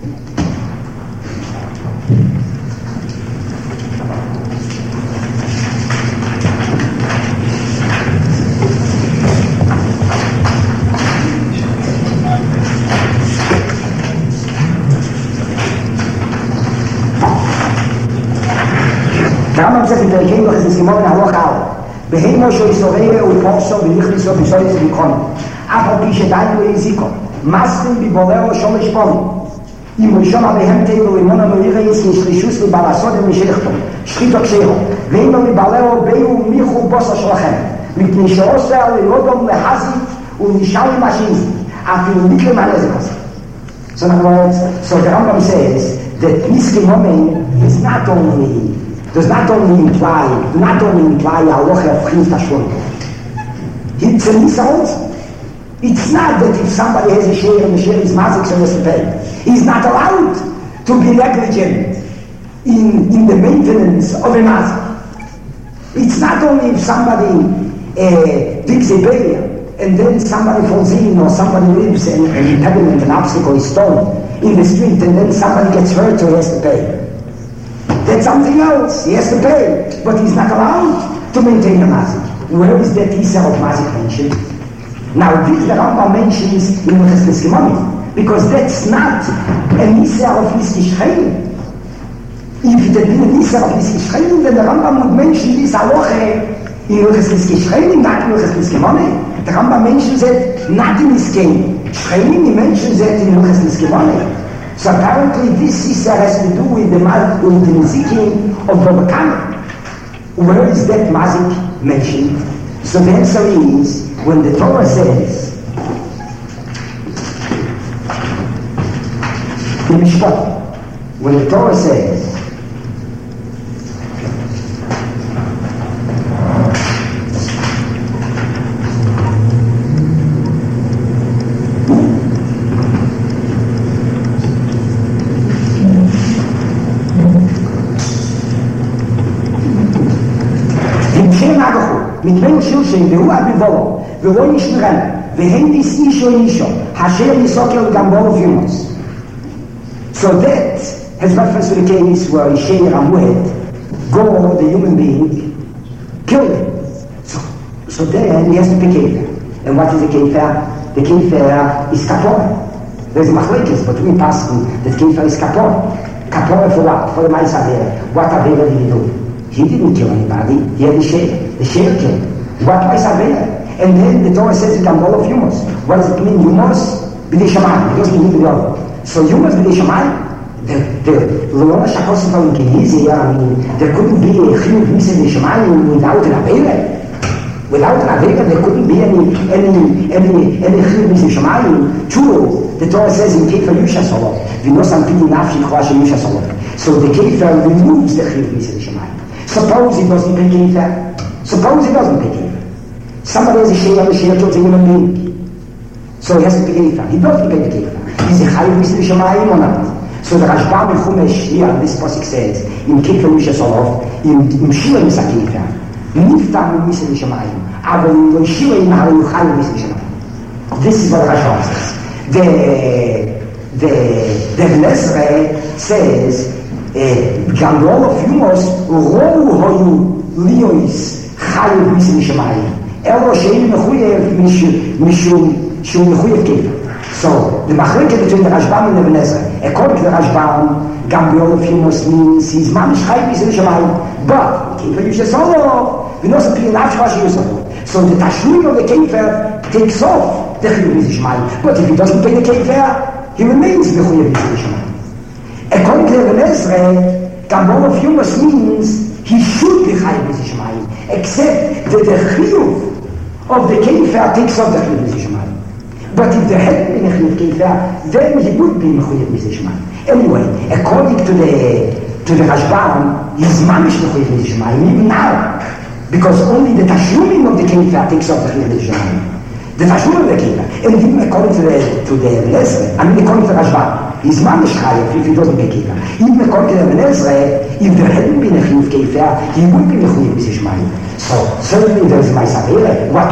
Speaker 1: Rambam says in the King of his Gemara in Halach Al, Beheimo sho Yisorei u'Porso v'Nichliso v'Soyes v'Yikon, Af al pi shedainu eiziko, Maslim b'Boleo sholesh pom, Im Rishon abehem teilu imona noireyis nishrishus v'Balasodem mishechto, Shchito ksheho, Veino v'Baleo beiu michu bosa shlachem, Mipnei she'ose al yodom lehazit u'nishali mashinzi, Afilu mikle manezekos. So in other words, so the Rambam says that Niskim Homein is not only does not only imply halacha of chiyuv tashlum. It's an Isa also. It's not that if somebody has a share and the share is mazik, so he has to pay. He's not allowed to be negligent in the maintenance of a mazik. It's not only if somebody digs a barrier and then somebody falls in, or somebody lives an impediment, an obstacle, a stone in the street, and then somebody gets hurt, so he has to pay. That's something else. He has to pay, but he's not allowed to maintain a mazik. Where is that Isa of mazik mentioned? Now this the Rambam mentions in Chesed Kimoni, because that's not an Isa of Niskish Chayim. If it had been an Isa of Niskish Chayim, then the Rambam would mention this halacha in Chesed Chayim, not in Chesed Kimoni. The Rambam mentions it not in Niskish Chayim, he mentions it in Chesed Kimoni. So apparently this Isa has to do with the Nizikin of Baba Kama. Where is that mazik mentioned? So the answer is, when the Torah says, in Mishpat, when the Torah says, mit wem Schilschen, והוא אביבולו, והוא ישמרן, והם ניס אישו אישו, אשר ניסוקר גם בו ופימוס. So that has reference to the case where Yisheir Amuhet, God, the human being, killed him. So then he has to pay kefer. And what is the kefer? The kefer is kapor. There's machlekes, but we pass that kefer is kapor. Kapor for what? For the Ma'is Avera. What Avera did he do? He didn't kill anybody. He had the share. The share killed. What was Avera? And then the Torah says it can all of humors. What does it mean? Humors? B'dei Shamayim. It doesn't mean the other. So humors b'dei Shamayim? L'Orona Shakosov in Tunisia, I mean, there couldn't be a Chiyuv Mitzvah Shemayim without an Avera. Without an Avera, there couldn't be any Chiyuv Mitzvah Shemayim. True, the Torah says in Kefer Yusha Solot, V'nosam Pidi Nafshi Chwa Yusha Solot. So the Kefer removes the Chiyuv Mitzvah Shemayim. Suppose he doesn't pay Kefer. Suppose he doesn't pay Kefer. Somebody has a share kills a human being. So he has to pay Kefer. He doesn't pay the Kefer. Is he Chiyuv Mitzvah Shemayim or not? So the Rashbam in Chumash here, this pasuk says, in Kefer Yusha Solot, in Shira Misakefer, Niftam Mitzvah Shemayim, aber in Shira Imahal Yuchal Mitzvah Shemayim. This is what the Rashbam says. The Nesre says, Gandol of Yumos, Rohu Hoyu Liois, Chayu Mitzvah Shemayim. Elo Shein Mechuyev Mishum Mechuyev Kefer. So, the Machleket between the Rashbam and the Ibn Ezra, according to the Rashbam, Gambiol of Yumos means he's Mamish Chayv Mitzvah Shemayim, but Kefer Yusha Solot, V'nosam Pidi Nafshi Chwa Yusha Solot. So the Tashlum of the Kefer takes off the Chiyuv Mitzvah Shemayim, but if he doesn't pay the Kefer, he remains Mechuyev Mitzvah Shemayim. According to the Ibn Ezra, Gambiol of Yumos means he should be Chayv Mitzvah Shemayim, except that the Chiyuv of the Kefer takes off the Chiyuv Mitzvah Shemayim. But if there hadn't been a Chiyuv Kefer, then he would be Mechuyev Mitzvah Shemayim. Anyway, according to the Rashbam, he's Mamish Mechuyev Mitzvah Shemayim, even now. Because only the Tashlumim of the Kefer takes off the Chiyuv Mitzvah Shemayim. The Tashlum of the Kefer. And even according to the Nesre, according to the Rashbam, he's Mamish Chayev if he doesn't pay Kefer. Even according to the Nesre, if there hadn't been a Chiyuv Kefer, he would be Mechuyev Mitzvah Shemayim. So, certainly there is Maisavere. What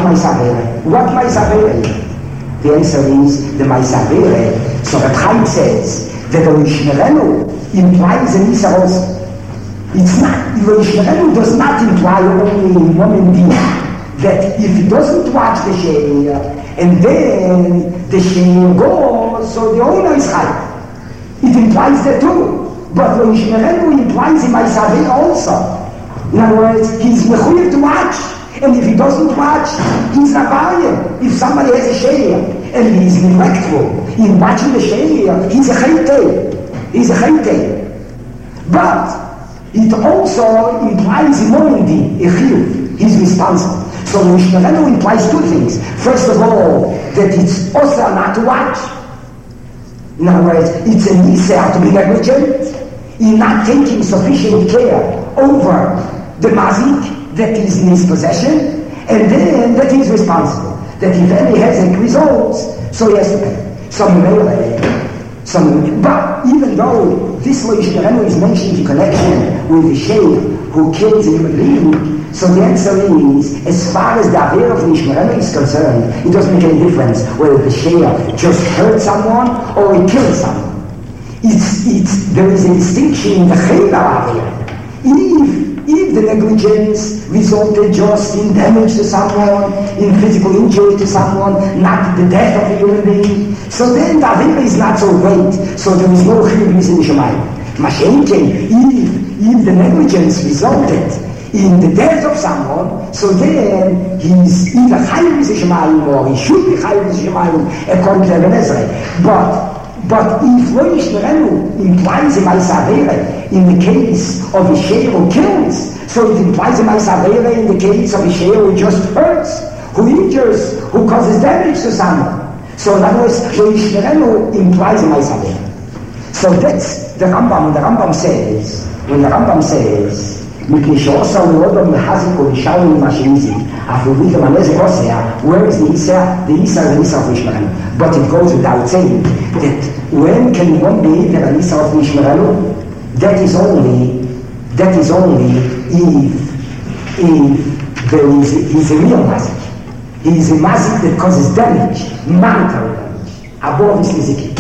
Speaker 1: Maisavere? The answer is the Maisavere. So the Chaim says that the Yishmerenu implies an Isar also. It's not, the Yishmerenu does not imply only one indeed. That if he doesn't watch the Sheir, and then the Sheir goes, so the owner is high. It implies that too. But the Yishmerenu implies in Maisavere also. In other words, he's mechuyev to watch. And if he doesn't watch, he's Navarian. If somebody has a share and he's neglectful in watching the share, he's a chayte. But it also implies immunity, a chiyuv. He's responsible. So the Mishmerenu implies two things. First of all, that it's also not to watch. In other words, it's a nisa to be negligent in not taking sufficient care over the mazik that is in his possession, and then that he is responsible. That if any has results, so he has to pay. But even though this Lo Yishmerenu is mentioned in connection with the sheikh who kills a human being, so the answer is, as far as the Avera of the Yishmerenu is concerned, it doesn't make any difference whether the sheikh just hurt someone or he killed someone. There is a distinction in the Chayla Avera. If the negligence resulted just in damage to someone, in physical injury to someone, not the death of a human being, so then the Avera is not so great, so there is no Chiyuv Mitzvah Shemayim. Mashenken, if the negligence resulted in the death of someone, so then he's either Chiyuv Mitzvah Shemayim or he should be Chiyuv Mitzvah Shemayim according to Ibn Ezra. But if Lo Yishmerenu implies a Maisavere in the case of a sheir who kills, so it implies a Maisavere in the case of a sheir who just hurts, who injures, who causes damage to someone. So in other words, Lo Yishmerenu implies a Maisavere. So that's the Rambam. The Rambam says, when the Rambam says, where is the Isa? The Isa is the Isa of Yishmerenu. But it goes without saying that when can one be the Isa of Yishmerenu? That is only if there is a real mazik. He is a mazik that causes damage, monetary damage, above his physical.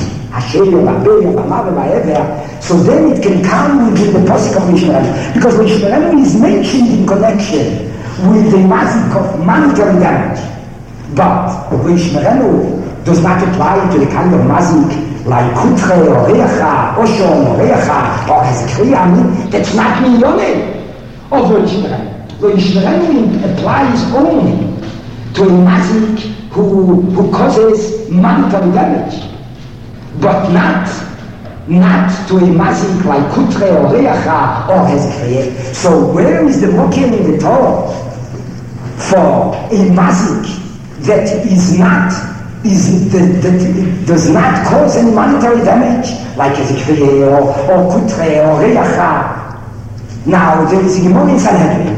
Speaker 1: So then it can come within the posik of Yishmerenu, because Yishmerenu is mentioned in connection with the mazik of monetary damage. But Yishmerenu does not apply to the kind of mazik like kutre or reacha, oshon or reacha, or hezekriya. That's not minyonim of Yishmerenu. Yishmerenu applies only to a mazik who causes monetary damage. But not not to a mazik like kutre or reacha or hezekriye. So where is the mokim in the Torah for a mazik that does not cause any monetary damage, like hezekriye or kutre or reacha? Now there is a Gemara in Sanhedrin.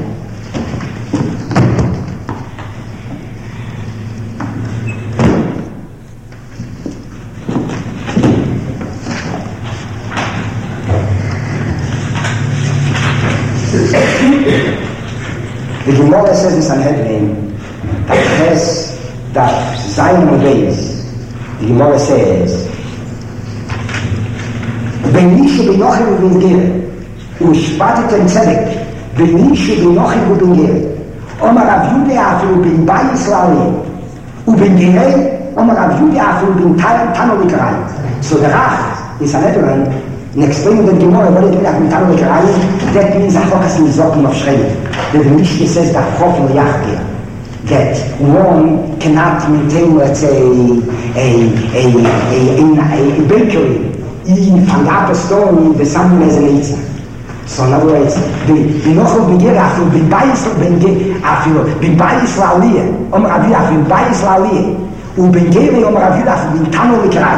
Speaker 1: The Gemara says in Sanhedrin that Zion obeys. The Gemara says, "Benishu b'nochim u'b'ngir, u'shpatetem tzedek, benishu b'nochim u'b'ngir, Omar Rav Yudah afilu b'nbai Yisraeli, u'b'ngirei, Omar Rav Yudah afilu b'ntano l'ikarai." So the Rach in Sanhedrin, in explaining the Gemara, what it means like b'ntano l'ikarai, that means Achokas Nizokim of Shrei. The Mishnah says that Chofim Yachdir, that one cannot maintain, let's say, a bakery in from the upper story, the someone has an answer. So in other words, the Nochel Begir, after B'nbai Yisraeliyah, Omer Rav Yudah, after B'nbai Yisraeliyah, u'Bengeri Omer Rav Yudah, after B'ntano l'ikarai.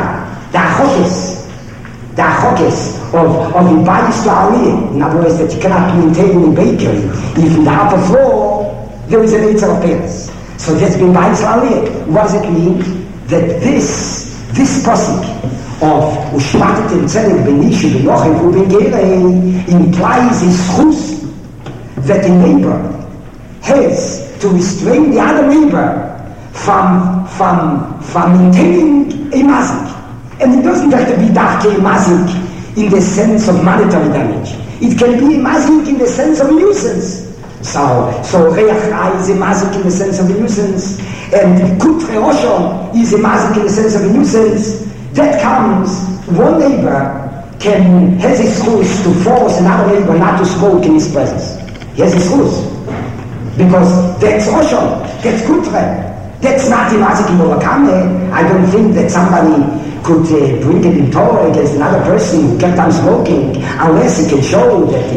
Speaker 1: The Achokes of B'nbai Yisraeliyah, in other words, that you cannot maintain a bakery if in the upper floor there is an answer of parents. So that's B'nbai Yisraeliyah. What does it mean? That this pasuk of Ushmatetem Tzedek Benishu B'nochim U'Bengeri implies a schus that the neighbor has to restrain the other neighbor from maintaining a mazik. And it doesn't have to be dafke a mazik in the sense of monetary damage. It can be a mazik in the sense of a nuisance. So reach ra is a mazik in the sense of a nuisance, and kutre oshon is a mazik in the sense of a nuisance. That comes, one neighbor has a schus to force another neighbor not to smoke in his presence. He has a schus. Because that's oshon, that's kutre. That's not a mazik in Ovakame. I don't think that somebody could bring it in Torah against another person who kept on smoking, unless he can show that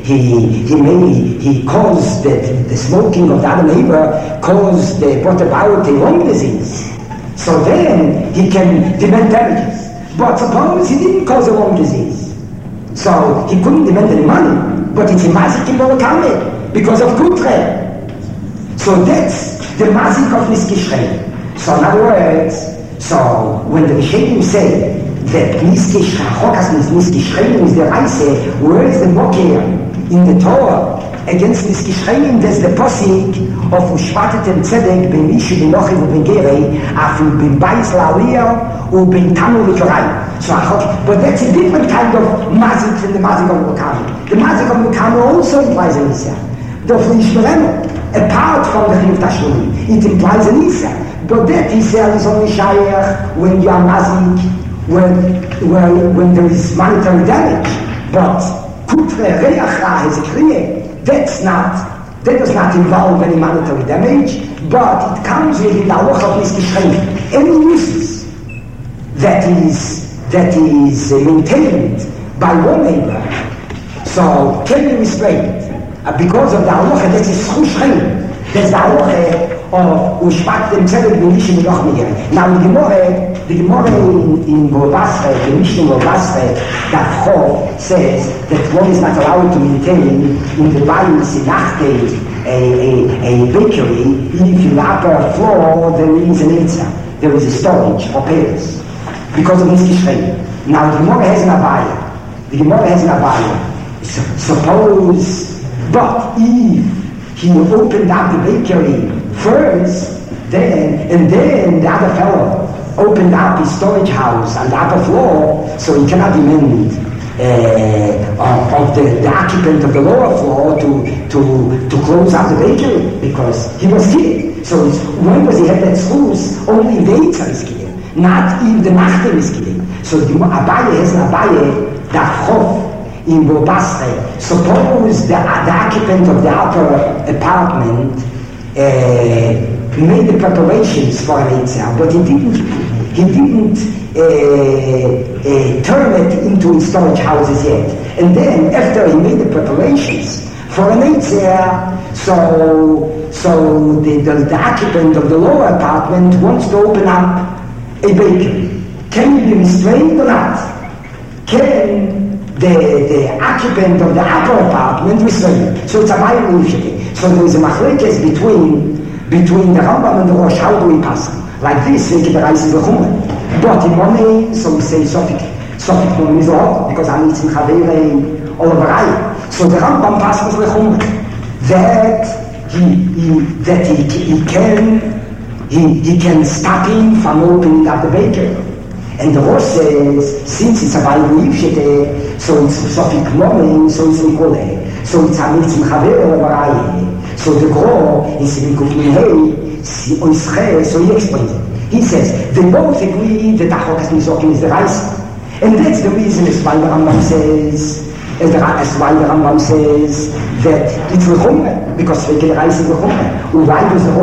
Speaker 1: he caused the smoking of the other neighbor brought about a lung disease. So then he can demand damages. But suppose he didn't cause a lung disease, so he couldn't demand any money. But it's a mazik in Ovakame because of kutre. So that's the mazik of Niskishrei. So in other words, so when the Rishonim say that Chokas Niskishrei is the Reise, where is the Mokir in the Torah against Niskishrei? There's the pasuk of Ushpatetem Tzedek Benishu B'nochim U'Bengeri Afilu B'nbai Yisraeliyah U'B'ntano l'ikarai. So, but that's a different kind of mazik than the mazik of Mukami. The mazik of Mukami also implies an Isya. The Flishmereno, apart from the Chiyuv Tashlumim, it implies an Isya. But that Isya is only shayach when you are mazik, when there is monetary damage. But kutre reach ra hezekriye, that does not involve any monetary damage, but it comes with the halacha of Niskishrei. Any nuisance that is maintained by one neighbor, so can be restrained because of the halacha that is chushrein. That's the halacha of Ushpatetem Tzedek Benishu B'nochim U'Bengeri. Now the Gemara in Bobasre, the Mishnah Bobasre, that Chov says that one is not allowed to maintain in the Bayis Inachte a bakery if in the upper floor there is an Eitzah, there is a storage for payers because of Niskishrei. Now the Gemara has an abaya. Suppose, but if he opened up the bakery first, then the other fellow opened up his storage house on the upper floor, so he cannot demand of the occupant of the lower floor to close out the bakery because he was killed. So when does he have that schus? Only the Eitzah is killed, not if the Nachtem is killed. So the Abaye has an Abaye that Chov in Bobasre. Suppose the occupant of the upper apartment made the preparations for an Eitzah, but he didn't turn it into storage houses yet. And then, after he made the preparations for an Eitzah, so the occupant of the lower apartment wants to open up a bakery. Can he be restrained or not? Can the occupant of the upper apartment restrain? So it's a minor issue. So there is a machlekes between the Rambam and the Rosh. How do we pass? Like this, we get the rice in the Chumah. But in one way, so we say Sofik Mom is all, because I'm eating Chavere all over I. So the Rambam passes the Chumah that he can stop him from opening up the bakery. And the Rosh says, since it's a Baal so it's Sofik Mom, so it's Nikole. So it's a Mitzim Chavere all over I. So the Gro is in Kufnei, so he explains it. He says, they both agree that Achokas Nizokim is the rice. And that's the reason as why the Rambam says that it's the Chumah, because they get rice in the Chumah. Why does the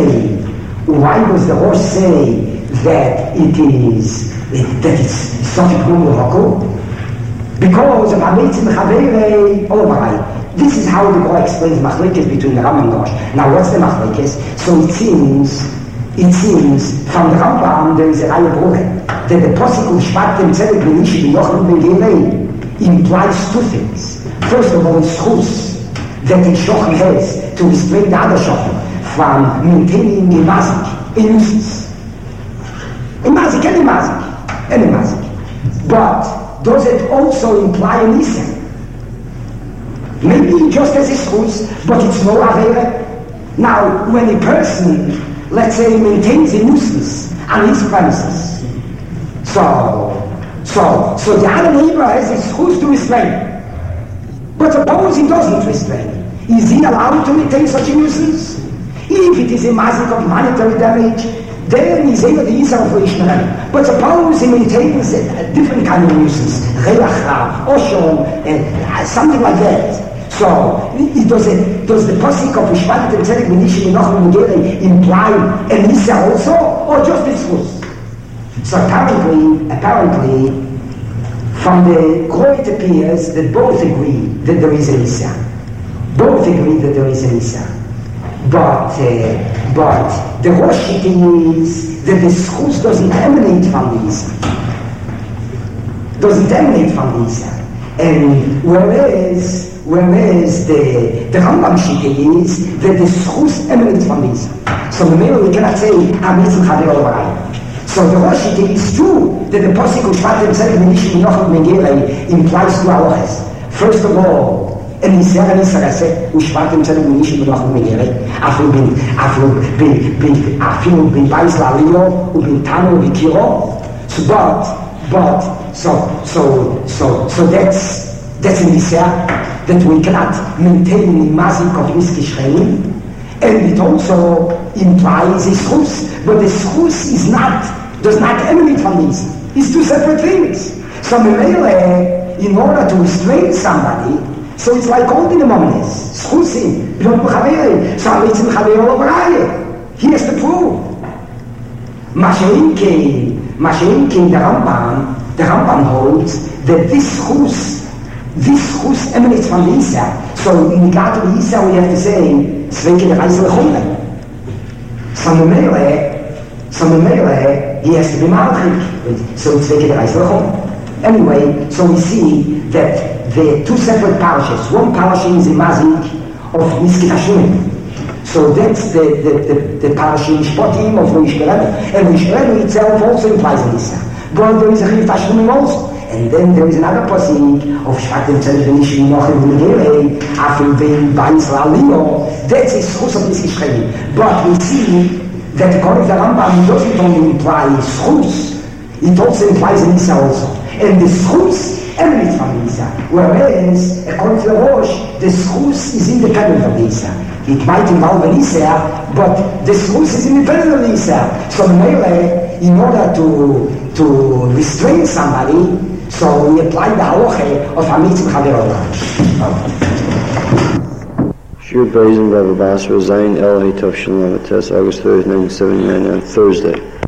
Speaker 1: Rosh say that it's Sofik Mom L'Hakol? Because of Hamitzim Chavere Olamai. This is how the Gemara explains the machlekes between the Rambam and the Rosh. Now, what's the machlekes? So it seems from the Rambam there is a Raya Bruche that the Posik Ushpatem Tzedek Benishi B'Yochel B'Gelei implies two things. First of all, it's Chus that the Shochem has to restrain the other Shochem from maintaining a mazik, a nuisance. Any mazik. But does it also imply an Issa? Maybe just as a schus, but it's no avera. Now, when a person, let's say, maintains a nuisance on his premises, so the other neighbor has a schus to restrain. But suppose he doesn't restrain. Is he allowed to maintain such a nuisance? If it is a mazik of monetary damage, then he's able to use of Ishmael. But suppose he maintains a different kind of nuisance, Reacha, Oshon, something like that. So, does the Posik of Ishmael and Tzedek Benishi B'Yochel B'Gelei imply an Issa also, or just this was? So apparently, from the Gro it appears that both agree that there is an Issa. But the Rosh is that the schus doesn't emanate from the Issa. And whereas the Rambam Shita is that the schus emanates from the Issa. So the male we cannot say Amitzim Chavere Ovarai. So the Rosh Shita is true that the Posik Ushpatem Tzedek Benishi B'Yochel B'Gelei implies two halachas. First of all, and he said, Ushpatem Tzedek Benishi B'Yochel B'Gelei, Afilu bin Bais La'Aliyah, Ubin Tanu V'Kiro. So that's an Issa that we cannot maintain the mazik of Miski Shchenim, and it also implies a schus, but the schus does not emanate from this. It's two separate things. So in order to restrain somebody, so it's like all the Mamonis, schusim, so Amitzim Chavere Ovarai. He has to prove. Masha'inkein, the Rambam holds that this schus emanates from the Issa. So in regard to the Issa, we have to say, Sveike the Reise Lechumle. So Memele, he has to be Malchik. So it's Sveike the Reise Lechumle. Anyway, so we see that the two separate parashas. One parasha is a mazik of Miski Hashem. So that's the parasha Mishpatim of Mishperenu. And Mishperenu itself also implies an Issa. But there is a Chilif Hashem also. And then there is another pasuk of Shvatim Tzedek Benishi B'Yochel B'Gelei, Afil Bein Bais La'Aliyah. That's a schus of Miski Shchenim. But we see that according to the Rambam, it doesn't only imply schus, it also implies an Issa also. And the schus emanates from the Issa. Whereas, according to the Rosh, the schus is independent of the Issa. It might involve an Issa, but the schus is independent of the Issa. So in order to restrain somebody, so we apply the halacha of Amitzim Chavere Ovarai.
Speaker 2: Shir Beis and Rabbi Basra, Zayin El Hitov Shalom, August 3rd, 1979, on Thursday.